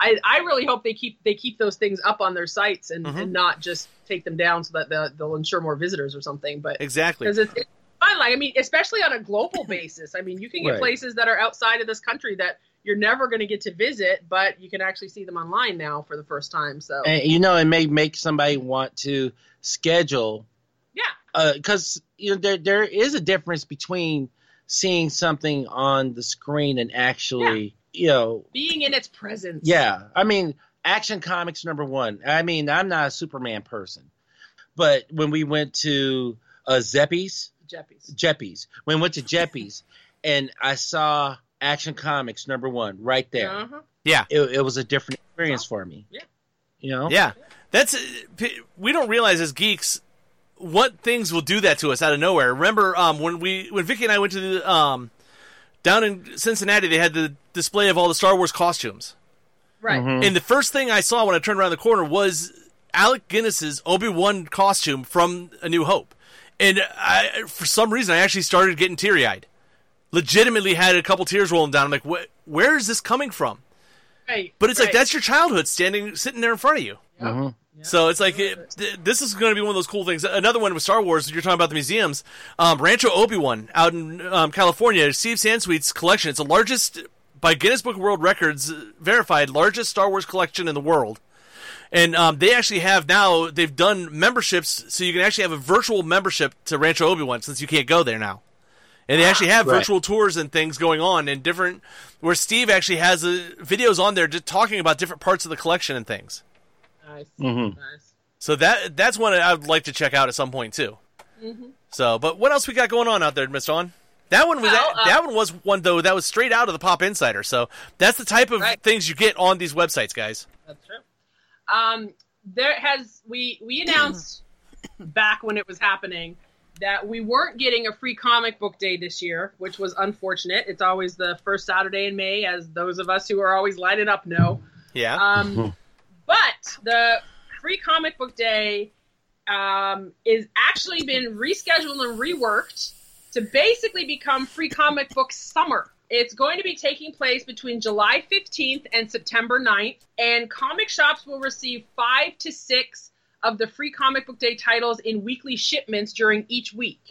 I really hope they keep those things up on their sites and not just take them down so that they'll ensure more visitors or something. But Exactly. because it's fun, like, I mean, especially on a global basis. I mean, you can get Right. places that are outside of this country that you're never going to get to visit, but you can actually see them online now for the first time. So And it may make somebody want to schedule. yeah, Because there is a difference between seeing something on the screen and actually being in its presence. yeah. I mean, Action Comics #1. I mean, I'm not a Superman person, but when we went to Jeppy's, when we went to Jeppy's, and I saw Action Comics #1 right there, Uh-huh. Yeah. it was a different experience for me. Yeah. Yeah. That's we don't realize as geeks what things will do that to us out of nowhere. Remember when Vicky and I went to the down in Cincinnati, they had the display of all the Star Wars costumes. Right. And the first thing I saw when I turned around the corner was Alec Guinness's Obi-Wan costume from A New Hope. And for some reason, I actually started getting teary-eyed. Legitimately had a couple tears rolling down. I'm like, where is this coming from? Right. But it's like, right. that's your childhood sitting there in front of you. Mhm. So it's like, this is going to be one of those cool things. Another one with Star Wars, you're talking about the museums. Rancho Obi-Wan out in California, Steve Sansweet's collection. It's the largest, by Guinness Book of World Records, verified, largest Star Wars collection in the world. And they actually have now, they've done memberships, so you can actually have a virtual membership to Rancho Obi-Wan, since you can't go there now. And they actually have Right. virtual tours and things going on, and different, where Steve actually has videos on there just talking about different parts of the collection and things. Nice. Mhm. Nice. So that's one I would like to check out at some point too. So, but what else we got going on out there, Miss Dawn? That one was that one was one though that was straight out of the Pop Insider. So that's the type of Right. things you get on these websites, guys. That's true. We announced back when it was happening that we weren't getting a free comic book day this year, which was unfortunate. It's always the first Saturday in May, as those of us who are always lining up know. Yeah. But the free comic book day is actually been rescheduled and reworked to basically become free comic book summer. It's going to be taking place between July 15th and September 9th, and comic shops will receive 5 to 6 of the free comic book day titles in weekly shipments during each week.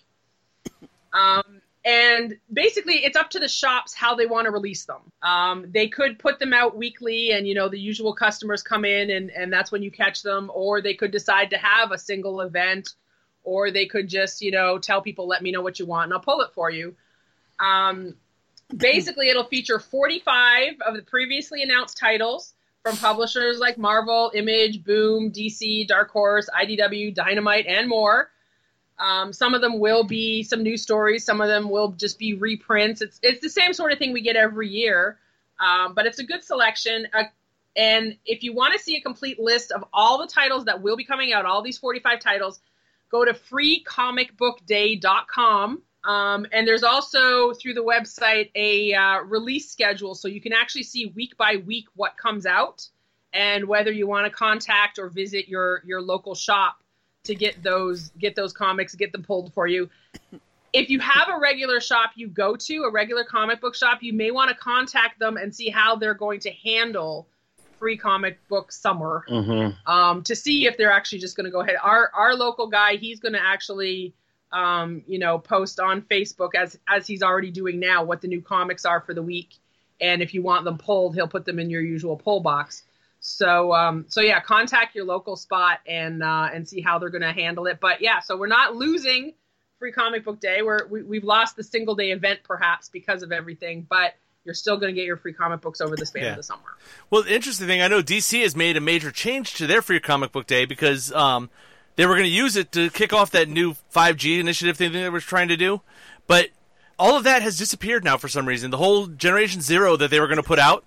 And basically, it's up to the shops how they want to release them. They could put them out weekly and, the usual customers come in and that's when you catch them. Or they could decide to have a single event. Or they could just, tell people, let me know what you want and I'll pull it for you. Basically, it'll feature 45 of the previously announced titles from publishers like Marvel, Image, Boom, DC, Dark Horse, IDW, Dynamite, and more. Some of them will be some new stories. Some of them will just be reprints. It's the same sort of thing we get every year, but it's a good selection. And if you want to see a complete list of all the titles that will be coming out, all these 45 titles, go to freecomicbookday.com. And there's also through the website a release schedule, so you can actually see week by week what comes out and whether you want to contact or visit your local shop to get those comics, get them pulled for you. If you have a regular shop you go to, a regular comic book shop, you may want to contact them and see how they're going to handle free comic book summer to see if they're actually just going to go ahead. Our local guy, he's going to actually post on Facebook as he's already doing now what the new comics are for the week. And if you want them pulled, he'll put them in your usual pull box. So yeah, contact your local spot and see how they're going to handle it. But yeah, so we're not losing Free Comic Book Day. We've lost the single day event perhaps because of everything, but you're still going to get your free comic books over the span of the summer. Well, the interesting thing, I know DC has made a major change to their Free Comic Book Day because they were going to use it to kick off that new 5G initiative thing they were trying to do. But all of that has disappeared now for some reason. The whole Generation Zero that they were going to put out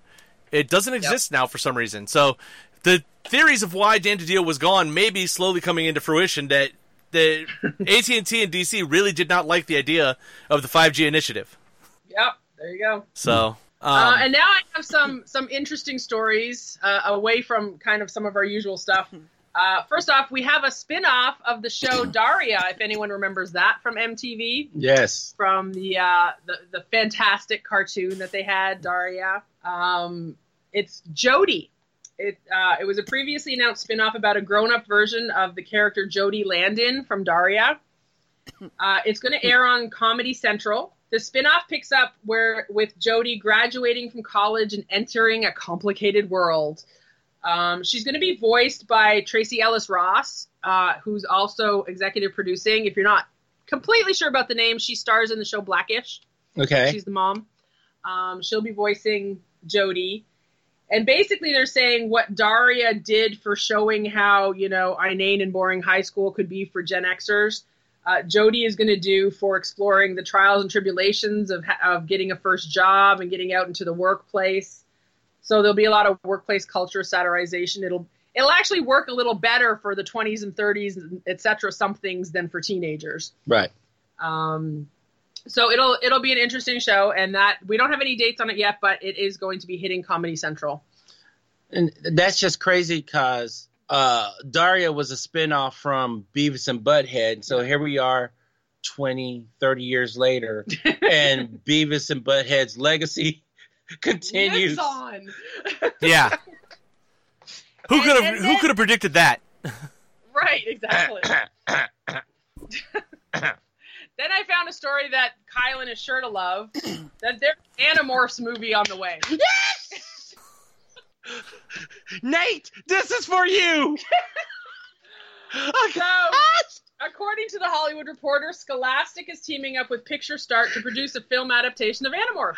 It doesn't exist now for some reason. So the theories of why Dan DiDio was gone may be slowly coming into fruition, that the AT&T and DC really did not like the idea of the 5G initiative. Yep, there you go. So, and now I have some interesting stories away from kind of some of our usual stuff. First off, we have a spin-off of the show Daria, if anyone remembers that from MTV. Yes. From the fantastic cartoon that they had, Daria. It's Jodie. It was a previously announced spin-off about a grown-up version of the character Jodie Landon from Daria. It's going to air on Comedy Central. The spin-off picks up with Jodie graduating from college and entering a complicated world. She's going to be voiced by Tracy Ellis Ross, who's also executive producing. If you're not completely sure about the name, she stars in the show Blackish. Okay. She's the mom. She'll be voicing Jodie. And basically they're saying what Daria did for showing how, inane and boring high school could be for Gen Xers, Jodie is going to do for exploring the trials and tribulations of getting a first job and getting out into the workplace. So there'll be a lot of workplace culture satirization. It'll actually work a little better for the 20s and 30s, et cetera, somethings than for teenagers. Right. So it'll be an interesting show, and that we don't have any dates on it yet, but it is going to be hitting Comedy Central. And that's just crazy because Daria was a spinoff from Beavis and Butthead. So here we are 20, 30 years later, and Beavis and Butthead's legacy continues. Lives on. Yeah. Who could have predicted that? Right, exactly. Then I found a story that Kylan is sure to love, that there's an Animorphs movie on the way. Yes! Nate, this is for you! So, according to the Hollywood Reporter, Scholastic is teaming up with Picture Start to produce a film adaptation of Animorphs.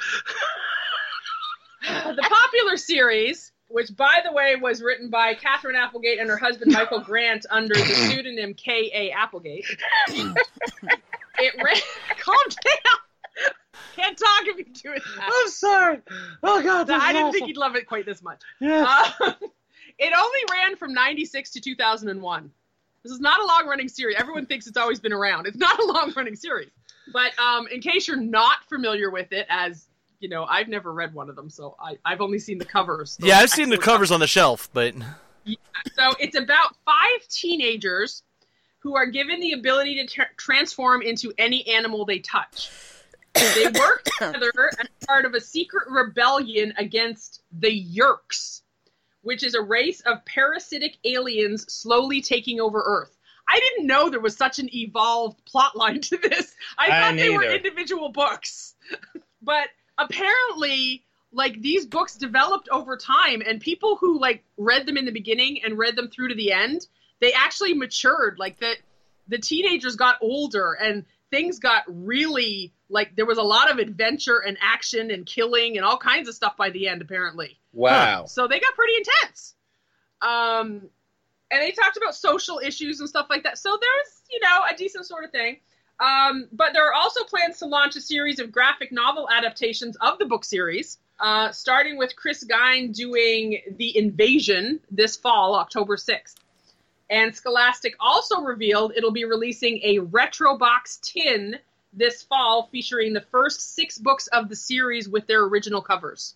The popular series, which, by the way, was written by Catherine Applegate and her husband Michael Grant under the pseudonym K.A. Applegate. It ran. Calm down. Can't talk if you're doing that. I'm sorry. Oh, God. I didn't think you'd love it quite this much. Yeah. It only ran from 96 to 2001. This is not a long-running series. Everyone thinks it's always been around. It's not a long-running series. But in case you're not familiar with it, as I've never read one of them, so I've only seen the covers. Yeah, I've seen the covers on the shelf, but... Yeah. So it's about 5 teenagers who are given the ability to transform into any animal they touch. They work together as part of a secret rebellion against the Yeerks, which is a race of parasitic aliens slowly taking over Earth. I didn't know there was such an evolved plotline to this. I thought they were individual books. But apparently, these books developed over time, and people who, read them in the beginning and read them through to the end, they actually matured. The teenagers got older, and things got really, there was a lot of adventure and action and killing and all kinds of stuff by the end, apparently. Wow. So they got pretty intense. And they talked about social issues and stuff like that. So there's, a decent sort of thing. But there are also plans to launch a series of graphic novel adaptations of the book series, starting with Chris Gine doing The Invasion this fall, October 6th. And Scholastic also revealed it'll be releasing a retro box tin this fall featuring the first 6 books of the series with their original covers.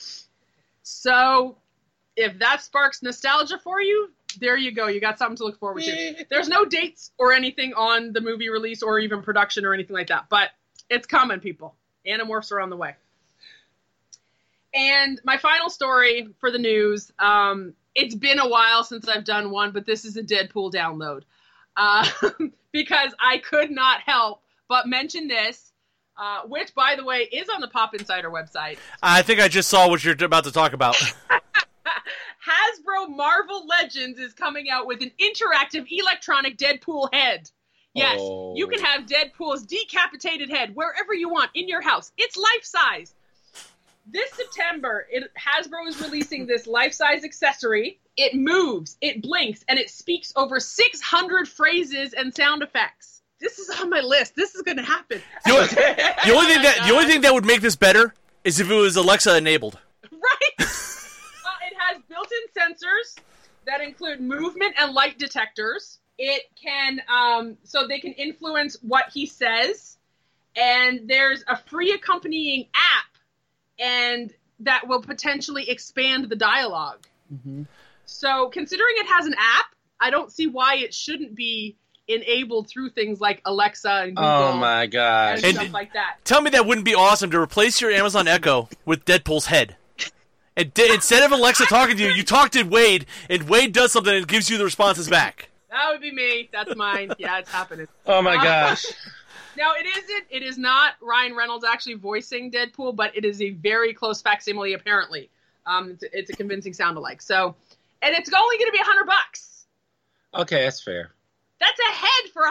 So if that sparks nostalgia for you, there you go. You got something to look forward to. There's no dates or anything on the movie release or even production or anything like that, but it's coming, people. Animorphs are on the way. And my final story for the news, it's been a while since I've done one, but this is a Deadpool download. Because I could not help but mention this, which, by the way, is on the Pop Insider website. I think I just saw what you're about to talk about. Hasbro Marvel Legends is coming out with an interactive electronic Deadpool head. Yes, You can have Deadpool's decapitated head wherever you want in your house. It's life-size. This September, Hasbro is releasing this life-size accessory. It moves, it blinks, and it speaks over 600 phrases and sound effects. This is on my list. This is going to happen. The only thing that would make this better is if it was Alexa enabled. Right? has built-in sensors that include movement and light detectors. It can, so they can influence what he says. And there's a free accompanying app, and that will potentially expand the dialogue. Mm-hmm. So considering it has an app, I don't see why it shouldn't be enabled through things like Alexa and Google. Oh my gosh. And stuff like that. Tell me that wouldn't be awesome to replace your Amazon Echo with Deadpool's head. And instead of Alexa talking to you, you talk to Wade, and Wade does something and gives you the responses back. That would be me. That's mine. Yeah, it's happening. Oh my gosh. No, it isn't. It is not Ryan Reynolds actually voicing Deadpool, but it is a very close facsimile, apparently. It's a convincing sound-alike. So, and it's only going to be $100. Okay, that's fair. That's a head for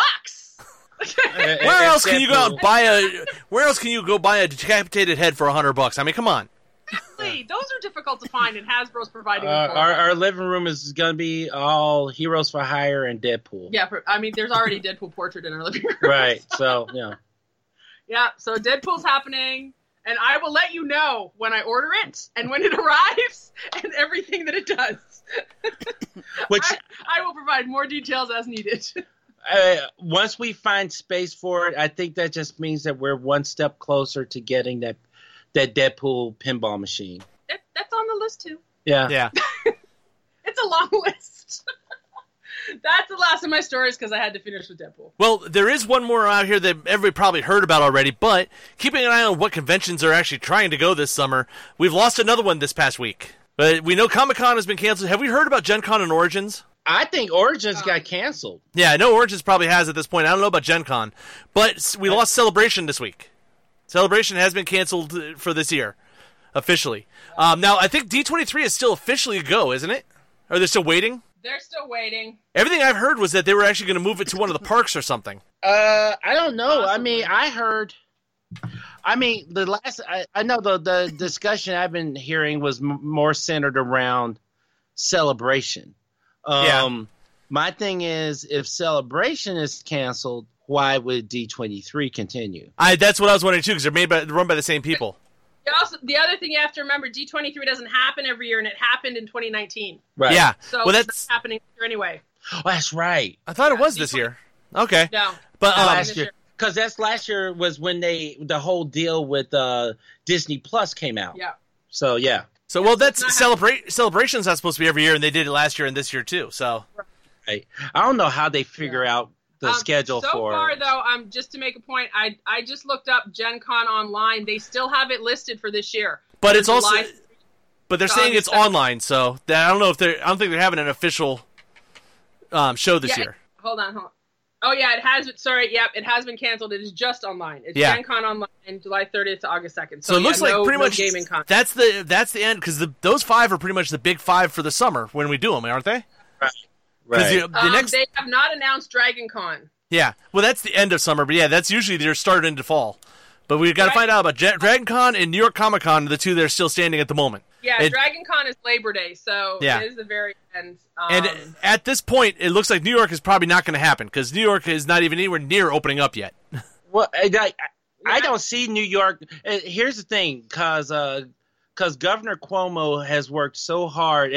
$100. Where else can you go out and buy Where else can you go buy a decapitated head for $100? I mean, come on. Exactly. Those are difficult to find, and Hasbro's providing them for us. Our living room is going to be all Heroes for Hire and Deadpool. Yeah, I mean, there's already a Deadpool portrait in our living room. Right. So, yeah. Yeah, so Deadpool's happening, and I will let you know when I order it and when it arrives and everything that it does. Which I will provide more details as needed. Once we find space for it, I think that just means that we're one step closer to getting that Deadpool pinball machine. That's on the list, too. Yeah. Yeah. It's a long list. That's the last of my stories because I had to finish with Deadpool. Well, there is one more out here that everybody probably heard about already, but keeping an eye on what conventions are actually trying to go this summer, we've lost another one this past week. But we know Comic-Con has been canceled. Have we heard about Gen Con and Origins? I think Origins got canceled. Yeah, I know Origins probably has at this point. I don't know about Gen Con. But we lost Celebration this week. Celebration has been canceled for this year, officially. Now, I think D23 is still officially a go, isn't it? Are they still waiting? They're still waiting. Everything I've heard was that they were actually going to move it to one of the parks or something. I don't know. Possibly. I mean, I heard. I mean, I know the discussion I've been hearing was more centered around Celebration. My thing is, if Celebration is canceled, why would D23 continue? That's what I was wondering too, because they're run by the same people. Also, the other thing you have to remember, D23 doesn't happen every year, and it happened in 2019. Right. Yeah. So well, it's that's not happening here anyway. Oh, that's right. I thought it was this year. Okay. No. But Last year. Because that's last year was when the whole deal with Disney Plus came out. Yeah. So, yeah. So, well, that's Celebration's not supposed to be every year, and they did it last year and this year too. So, Right. I don't know how they figure out the schedule so for. So far, though, just to make a point, I just looked up Gen Con online. They still have it listed for this year. But it's also, July. but they're saying it's online. So I don't know if I don't think they're having an official show this year. Hold on. Oh yeah, it has. Sorry, yep, it has been canceled. It is just online. It's Gen Con online, July 30th to August 2nd. So it looks like pretty much gaming con. That's the end, because those 5 are pretty much the big 5 for the summer when we do them, aren't they? Right. They have not announced Dragon Con. Yeah, well, that's the end of summer, but yeah, that's usually they're starting into fall. But we've got to find out about Dragon Con and New York Comic Con, the two that are still standing at the moment. Yeah, Dragon Con is Labor Day, so it is the very end. And at this point, it looks like New York is probably not going to happen, because New York is not even anywhere near opening up yet. Well, I don't see New York. Here's the thing, because Governor Cuomo has worked so hard,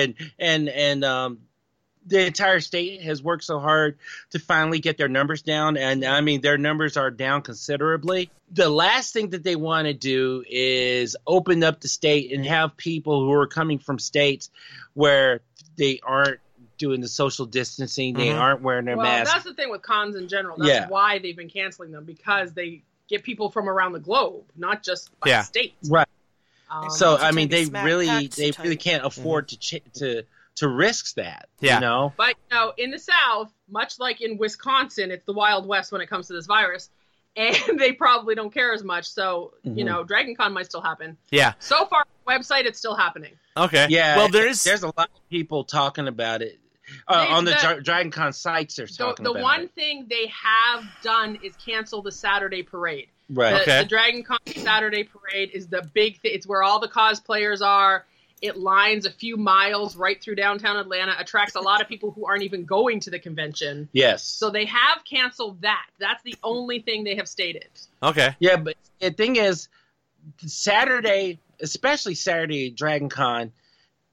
and the entire state has worked so hard to finally get their numbers down. And, I mean, their numbers are down considerably. The last thing that they want to do is open up the state and have people who are coming from states where they aren't doing the social distancing, they aren't wearing their masks. That's the thing with cons in general. That's why they've been canceling them, because they get people from around the globe, not just by state. Right. So, I mean, they really tight. can't afford to risk that, Yeah. you know? But, in the South, much like in Wisconsin, it's the Wild West when it comes to this virus, and they probably don't care as much. So, Dragon Con might still happen. Yeah. So far, on the website, it's still happening. Okay. Yeah. Well, there's a lot of people talking about it. On the Dragon Con sites, they're talking about it. The one thing they have done is cancel the Saturday parade. Right. The Dragon Con Saturday parade is the big thing. It's where all the cosplayers are. It lines a few miles right through downtown Atlanta, attracts a lot of people who aren't even going to the convention. Yes. So they have canceled that. That's the only thing they have stated. Okay. Yeah, but the thing is, Saturday, especially Saturday at Dragon Con,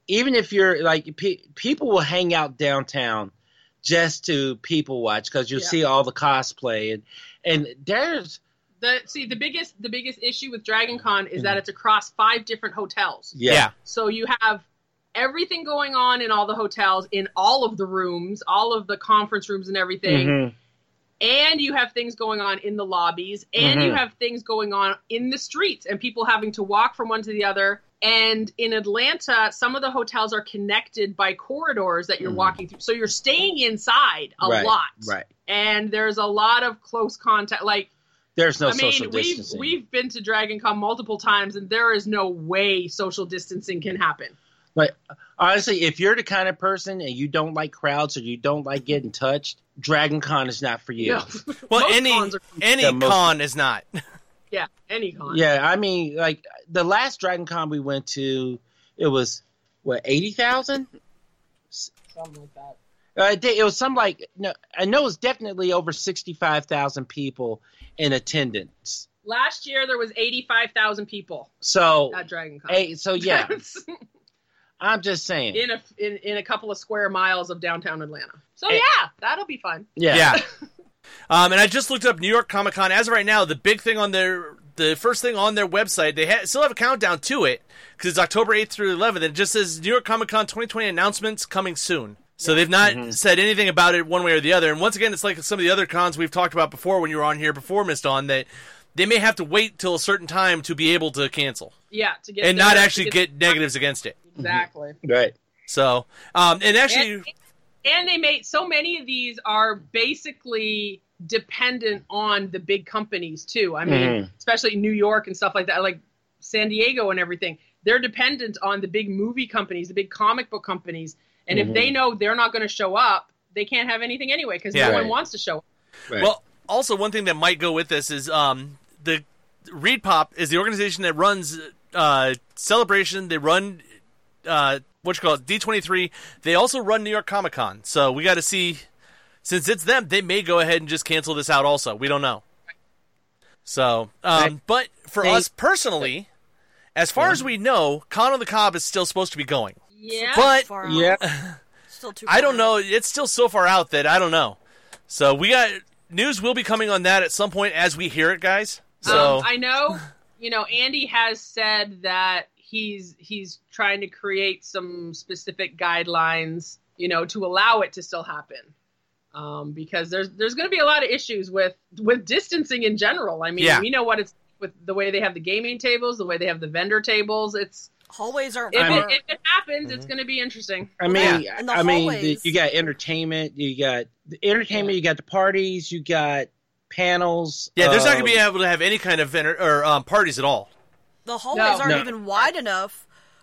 even if you're like people will hang out downtown just to people watch because you'll see all the cosplay and there's the biggest issue with Dragon Con is that it's across 5 different hotels. Yeah. So you have everything going on in all the hotels, in all of the rooms, all of the conference rooms and everything. Mhm. And you have things going on in the lobbies, and you have things going on in the streets, and people having to walk from one to the other. And in Atlanta, some of the hotels are connected by corridors that you're walking through. So you're staying inside a lot. Right. And there's a lot of close contact. Like, There's no social we've distancing. we've been to Dragon Con multiple times, and there is no way social distancing can happen. Like, honestly, if you're the kind of person and you don't like crowds or you don't like getting touched, Dragon Con is not for you. No. Well, Most any cons are- con is not. Yeah, any con. Yeah, I mean, like the last Dragon Con we went to, it was what 80,000. Something like that. It was some like no, I know it was definitely over 65,000 people in attendance. Last year there was 85,000 people So, at Dragon Con. yeah, I'm just saying. in a couple of square miles of downtown Atlanta. So yeah, that'll be fun. Yeah. And I just looked up New York Comic Con. As of right now, the first thing on their website, they still have a countdown to it because it's October 8th through 11th. And it just says New York Comic Con 2020 announcements coming soon. So they've not said anything about it one way or the other. And once again, it's like some of the other cons we've talked about before when you were on here before, Missed On, that they may have to wait till a certain time to be able to cancel. Yeah, to get and there, not to actually get negatives against it. Exactly. Right. So, and actually... And they made so many of these are basically dependent on the big companies too. I mean, especially New York and stuff like that, like San Diego and everything. They're dependent on the big movie companies, the big comic book companies. And if they know they're not going to show up, they can't have anything anyway because no one wants to show up. Right. Well, also one thing that might go with this is the Reed Pop is the organization that runs Celebration. They run D23. They also run New York Comic Con. So we got to see, since it's them, they may go ahead and just cancel this out also. We don't know. So, but for us personally, as far as we know, Con on the Cob is still supposed to be going. Yeah. But Far out. yeah. Still too I far don't know. It's still so far out that I don't know. So we got news will be coming on that at some point as we hear it, guys. So I know, Andy has said that he's trying to create some specific guidelines, to allow it to still happen. Because there's going to be a lot of issues with distancing in general. I mean, we know what it's with the way they have the gaming tables, the way they have the vendor tables. It's Hallways aren't. if it happens, it's going to be interesting. I mean, in the hallways. you got entertainment, you got you got the parties, you got panels. yeah, there's not going to be able to have any kind of parties at all. The hallways aren't No. even wide enough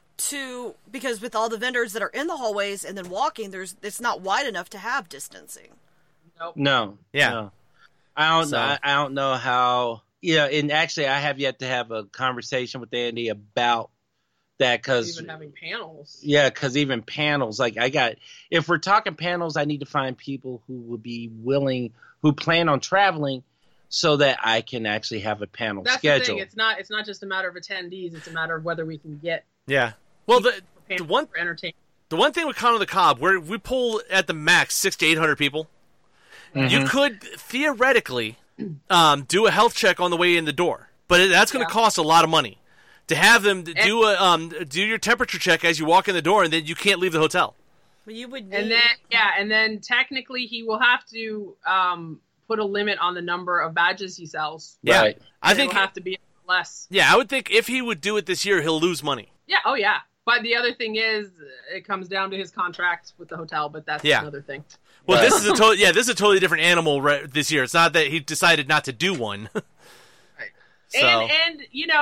because with all the vendors that are in the hallways and then walking, it's not wide enough to have distancing. No. Yeah. No. I don't So- know. I don't know how. And actually, I have yet to have a conversation with Andy about that because Even having panels. because even panels, like if we're talking panels, I need to find people who would be willing, who plan on traveling, so that I can actually have a panel That's schedule. the thing. It's not just a matter of attendees. It's a matter of whether we can get Yeah. Well, the panels one for entertainment. the one thing with Con on the Cob, where we pull at the max 600 to 800 people, you could theoretically do a health check on the way in the door, but that's going to cost a lot of money to have them do your temperature check as you walk in the door, and then you can't leave the hotel. But you would And need- then technically he will have to put a limit on the number of badges he sells. Yeah, Right. I think. It'll have to be less. Yeah, I would think if he would do it this year, he'll lose money. Yeah. Oh yeah. But the other thing is, it comes down to his contract with the hotel. But that's another thing. Well, Right. this is a totally different animal this year. It's not that he decided not to do one. Right. So And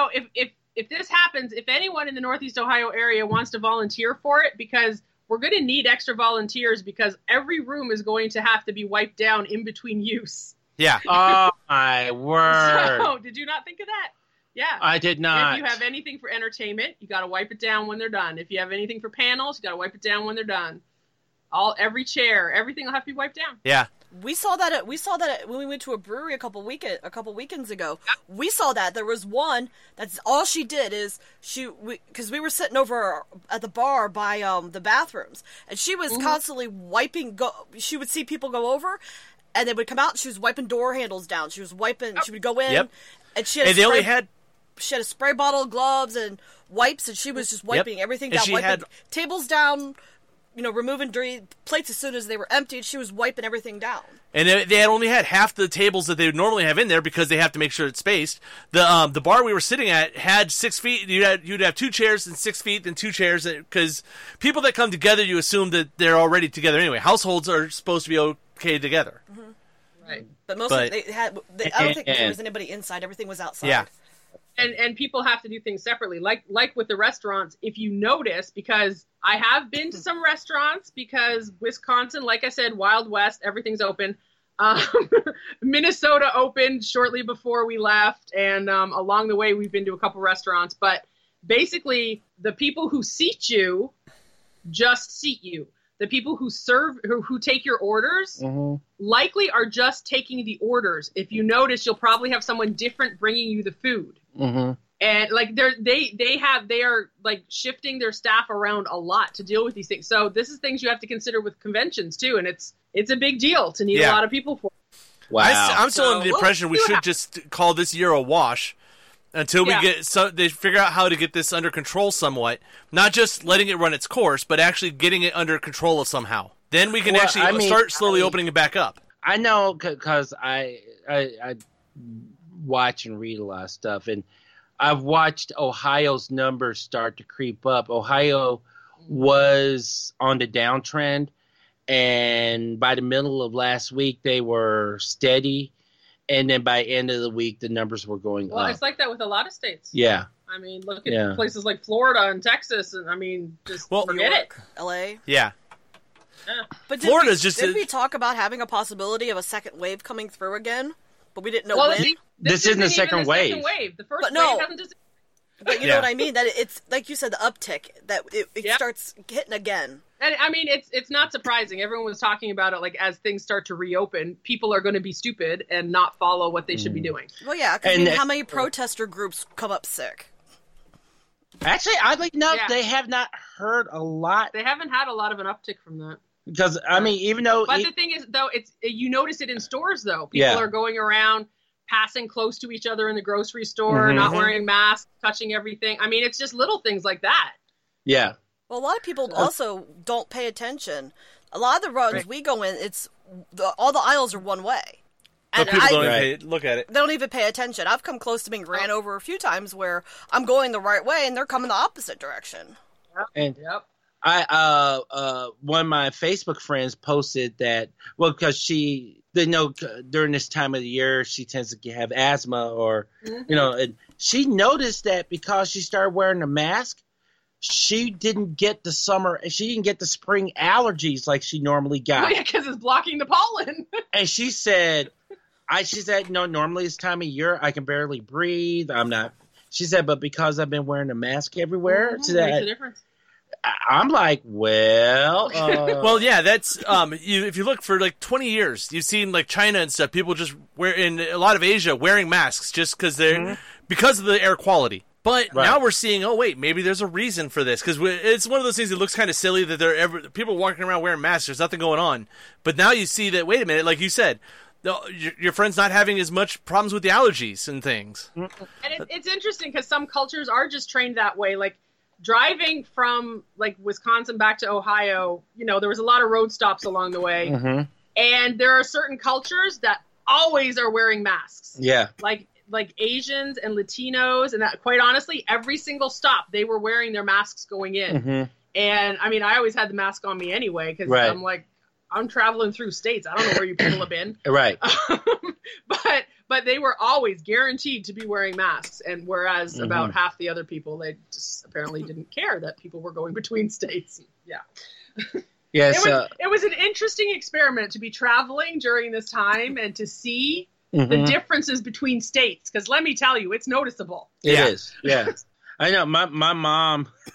if this happens, if anyone in the Northeast Ohio area wants to volunteer for it, because we're going to need extra volunteers, because every room is going to have to be wiped down in between use. yeah, Oh my word! So, did you not think of that? Yeah. I did not. If you have anything for entertainment, you got to wipe it down when they're done. If you have anything for panels, you got to wipe it down when they're done. Every chair, everything will have to be wiped down. Yeah. We saw that when we went to a brewery a couple weekends ago. We saw that there was one that's all she did is because we were sitting over at the bar by the bathrooms, and she was constantly wiping. She would see people go over, and they would come out. And she was wiping door handles down. She was wiping. She would go in, and she had she had a spray bottle, gloves, and wipes, and she was just wiping everything down, wiping tables down. Removing dirty plates as soon as they were emptied. She was wiping everything down. And they had only had half the tables that they would normally have in there because they have to make sure it's spaced. The bar we were sitting at had 6 feet. You'd have 2 chairs and 6 feet, and 2 chairs because people that come together, you assume that they're already together anyway. Households are supposed to be okay together. Mm-hmm. Right. But mostly I don't think there was anybody inside. Everything was outside. Yeah. And people have to do things separately. Like with the restaurants, if you notice, because I have been to some restaurants because Wisconsin, like I said, Wild West, everything's open. Minnesota opened shortly before we left, and along the way we've been to a couple restaurants. But basically, the people who seat you just seat you. The people who serve, who take your orders, likely are just taking the orders. If you notice, you'll probably have someone different bringing you the food. Mm-hmm. And like they are like shifting their staff around a lot to deal with these things. So this is things you have to consider with conventions too, and it's a big deal to need a lot of people for. Wow, I'm still under the impression we should just call this year a wash until we they figure out how to get this under control somewhat. Not just letting it run its course, but actually getting it under control somehow. Then we can start slowly opening it back up. I know because I watch and read a lot of stuff, and I've watched Ohio's numbers start to creep up. Ohio was on the downtrend, and by the middle of last week, they were steady, and then by the end of the week, the numbers were going up. Well, it's like that with a lot of states. Yeah. I mean, look at places like Florida and Texas, and I mean, just forget it. LA. Yeah. But Florida's didn't we talk about having a possibility of a second wave coming through again? But we didn't know when. This isn't the second wave. The first wave hasn't just... But you know what I mean? That it's like you said, the uptick that it starts hitting again. And I mean, it's not surprising. Everyone was talking about it like as things start to reopen, people are going to be stupid and not follow what they should be doing. Well, yeah, because how many protester groups come up sick? Actually, oddly enough, they have not heard a lot. They haven't had a lot of an uptick from that. Because, I mean, even though... But the thing is, though, you notice it in stores, though. People are going around, passing close to each other in the grocery store, not wearing masks, touching everything. I mean, it's just little things like that. Yeah. Well, a lot of people also don't pay attention. A lot of the runs we go in, all the aisles are one way. And people don't even look at it. They don't even pay attention. I've come close to being ran over a few times where I'm going the right way and they're coming the opposite direction. And one of my Facebook friends posted that, because they know during this time of the year she tends to have asthma or, and she noticed that because she started wearing a mask, she didn't get the spring allergies like she normally got. Oh, yeah, because it's blocking the pollen. And she said, normally this time of year I can barely breathe. I'm not. She said, but because I've been wearing a mask everywhere, makes a difference. I'm like, well, well, yeah, that's if you look for like 20 years, you've seen like China and stuff. People just in a lot of Asia wearing masks just because because of the air quality. But now we're seeing, maybe there's a reason for this because it's one of those things that looks kind of silly that people walking around wearing masks. There's nothing going on, but now you see that. Wait a minute, like you said. Your friend's not having as much problems with the allergies and things. And it's interesting because some cultures are just trained that way. Like driving from like Wisconsin back to Ohio, there was a lot of road stops along the way. And there are certain cultures that always are wearing masks. Yeah. Like Asians and Latinos. And that, quite honestly, every single stop, they were wearing their masks going in. And I mean, I always had the mask on me anyway because I'm like, I'm traveling through states. I don't know where you people have been. Right. But they were always guaranteed to be wearing masks. And whereas about half the other people, they just apparently didn't care that people were going between states. Yeah. Yes. It was an interesting experiment to be traveling during this time and to see the differences between states. Because let me tell you, it's noticeable. It is. Yeah. I know. My mom...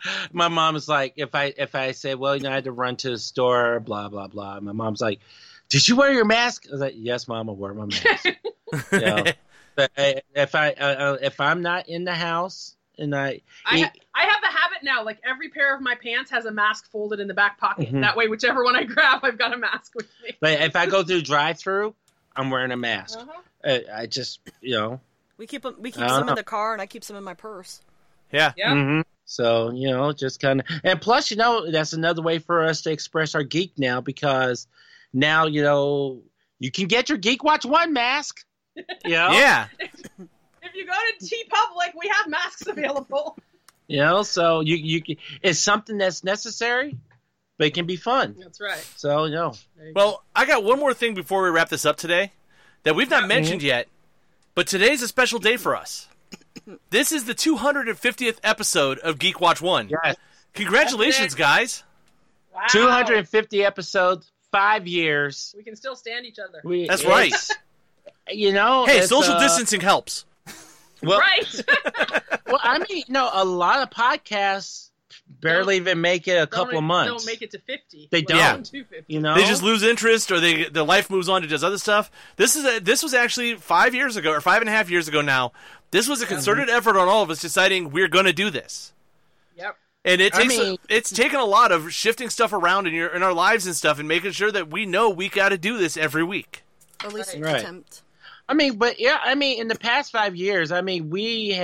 My mom is like, if I say, well, I had to run to the store, blah blah blah. My mom's like, did you wear your mask? I was like, yes, Mom, I wear my mask. But if I'm not in the house and I have the habit now. Like every pair of my pants has a mask folded in the back pocket. Mm-hmm. That way, whichever one I grab, I've got a mask with me. But if I go through drive-through, I'm wearing a mask. Uh-huh. I just We keep some in the car, and I keep some in my purse. Yeah. Yeah. Mm-hmm. So, just kind of, and plus, that's another way for us to express our geek now, because now, you can get your Geek Watch 1 mask. Yeah. If you go to TeePublic, we have masks available. So you it's something that's necessary, but it can be fun. That's right. So, Well, I got one more thing before we wrap this up today that we've not mentioned yet, but today's a special day for us. This is the 250th episode of Geek Watch 1. Yes. Congratulations, guys. Wow. 250 episodes, 5 years. We can still stand each other. That's right. Hey, it's, social distancing helps. Well, Right. well, I mean, a lot of podcasts barely even make it a couple of months. Don't make it to 50. They don't. Yeah. 250. They just lose interest, or their life moves on to just other stuff. This was actually 5 years ago, or 5.5 years ago now. This was a concerted effort on all of us deciding we're going to do this. Yep. And it's taken a lot of shifting stuff around in our lives and stuff, and making sure that we know we got to do this every week. Or at least an Right. attempt. I mean, but in the past 5 years, we've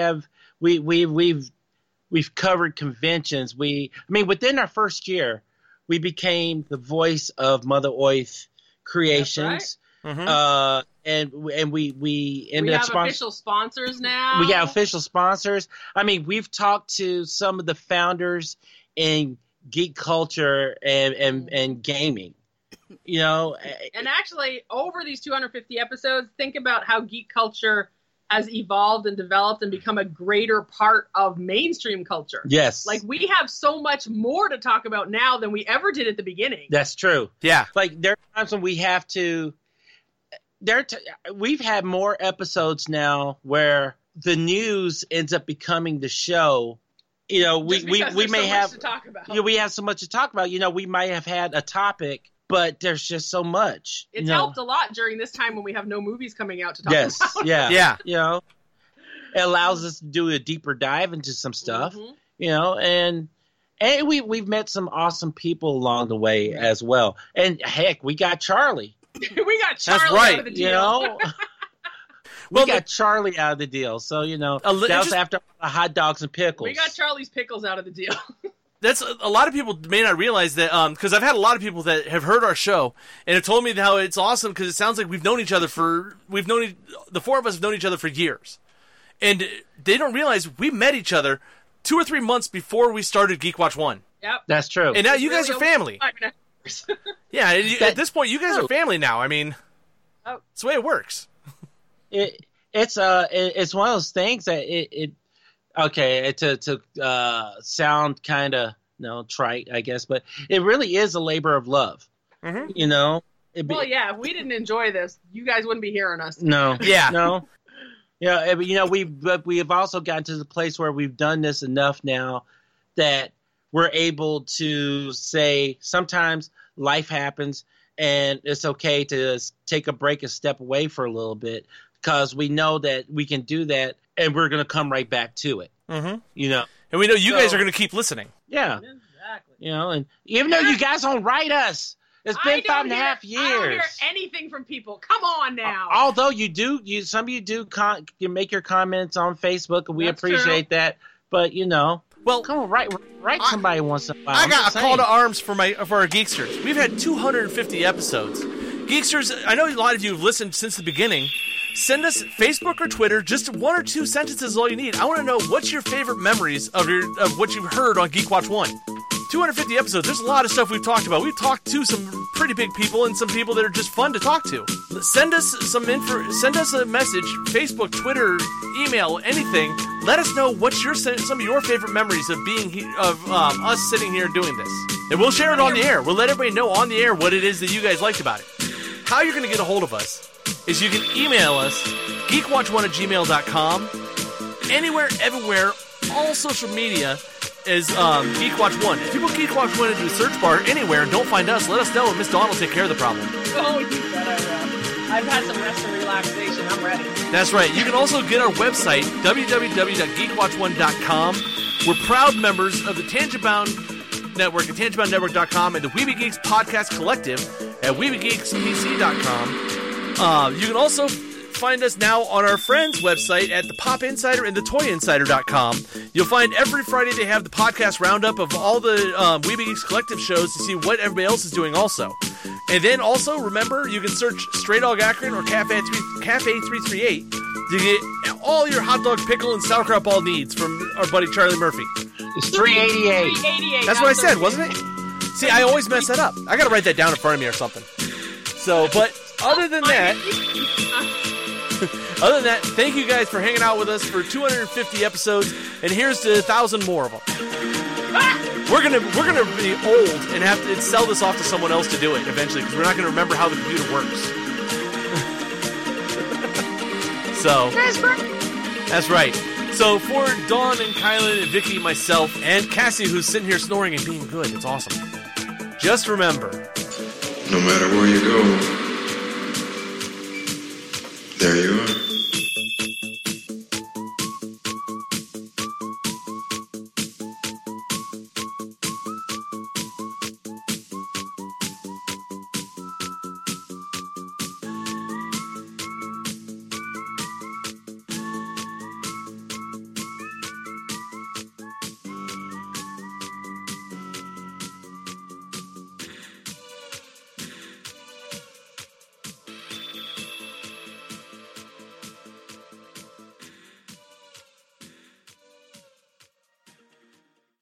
covered conventions. Within our first year, we became the voice of Mother Oath Creations. That's Mhm. And we ended have up official sponsors now. We got official sponsors. We've talked to some of the founders in geek culture and gaming. And actually, over these 250 episodes, think about how geek culture has evolved and developed and become a greater part of mainstream culture. Yes. Like, we have so much more to talk about now than we ever did at the beginning. That's true. Yeah. Like, there are times when we have to. We've had more episodes now where the news ends up becoming the show. Just We because there's may so have much to talk about. we have so much to talk about. We might have had a topic, but there's just so much. It's helped a lot during this time when we have no movies coming out to talk Yes. about. Yeah. Yeah. It allows us to do a deeper dive into some stuff. Mhm. And we've met some awesome people along the way as well. And heck, we got Charlie. We got Charlie right. out of the deal. We got Charlie out of the deal. So, that was after the hot dogs and pickles. We got Charlie's pickles out of the deal. That's a lot of people may not realize that, because I've had a lot of people that have heard our show and have told me how it's awesome because it sounds like we've known each other the four of us have known each other for years, and they don't realize we met each other 2 or 3 months before we started Geek Watch 1. Yep. That's true. And now you guys are family. Yeah, at this point, you guys are family now. It's the way it works. It's one of those things that to sound kind of trite, I guess, but it really is a labor of love. Mm-hmm. Well, yeah, if we didn't enjoy this, you guys wouldn't be hearing us. No. Yeah. No. Yeah, we have also gotten to the place where we've done this enough now that we're able to say sometimes life happens and it's okay to take a break and step away for a little bit because we know that we can do that and we're going to come right back to it. Mm-hmm. And we know you guys are going to keep listening. Yeah. Exactly. And even though you guys don't write us, it's been 5.5 years. I don't hear anything from people. Come on now. Although some of you do you make your comments on Facebook, and we That's appreciate that. But well, come on, write somebody once in a while. I got a call to arms for our Geeksters. We've had 250 episodes. Geeksters, I know a lot of you have listened since the beginning. Send us Facebook or Twitter, just 1 or 2 sentences is all you need. I want to know what's your favorite memories of what you've heard on Geek Watch 1. 250 episodes, there's a lot of stuff we've talked about. We've talked to some pretty big people and some people that are just fun to talk to. Send us send us a message, Facebook, Twitter, email, anything. Let us know what's some of your favorite memories of us sitting here doing this. And we'll share it on the air. We'll let everybody know on the air what it is that you guys liked about it. How you're going to get a hold of us is you can email us, geekwatch1@gmail.com, anywhere, everywhere, all social media. is Geek Watch 1. If you put Geek Watch 1 into the search bar anywhere and don't find us, let us know, and Miss Dawn will take care of the problem. Oh, you bet I will. I've had some rest and relaxation. I'm ready. That's right. You can also get our website, www.geekwatch1.com. We're proud members of the Tangentbound Network at tangentboundnetwork.com and the Weeby Geeks Podcast Collective at weebygeekspc.com. You can also find us now on our friends' website at the Pop Insider and the ToyInsider.com. You'll find every Friday they have the podcast roundup of all the Weeby Geeks Collective shows to see what everybody else is doing also. And then also, remember, you can search Stray Dog Akron or Cafe 338 to get all your hot dog, pickle, and sauerkraut ball needs from our buddy Charlie Murphy. It's 388. 388. That's what I said, wasn't it? See, I always mess that up. I gotta write that down in front of me or something. So, but other than that, thank you guys for hanging out with us for 250 episodes, and here's to 1,000 more of them. We're gonna be old and have to sell this off to someone else to do it eventually, because we're not gonna remember how the computer works. So that's right. So for Dawn and Kylan and Vicky, myself, and Cassie, who's sitting here snoring and being good, it's awesome. Just remember, no matter where you go, there you are.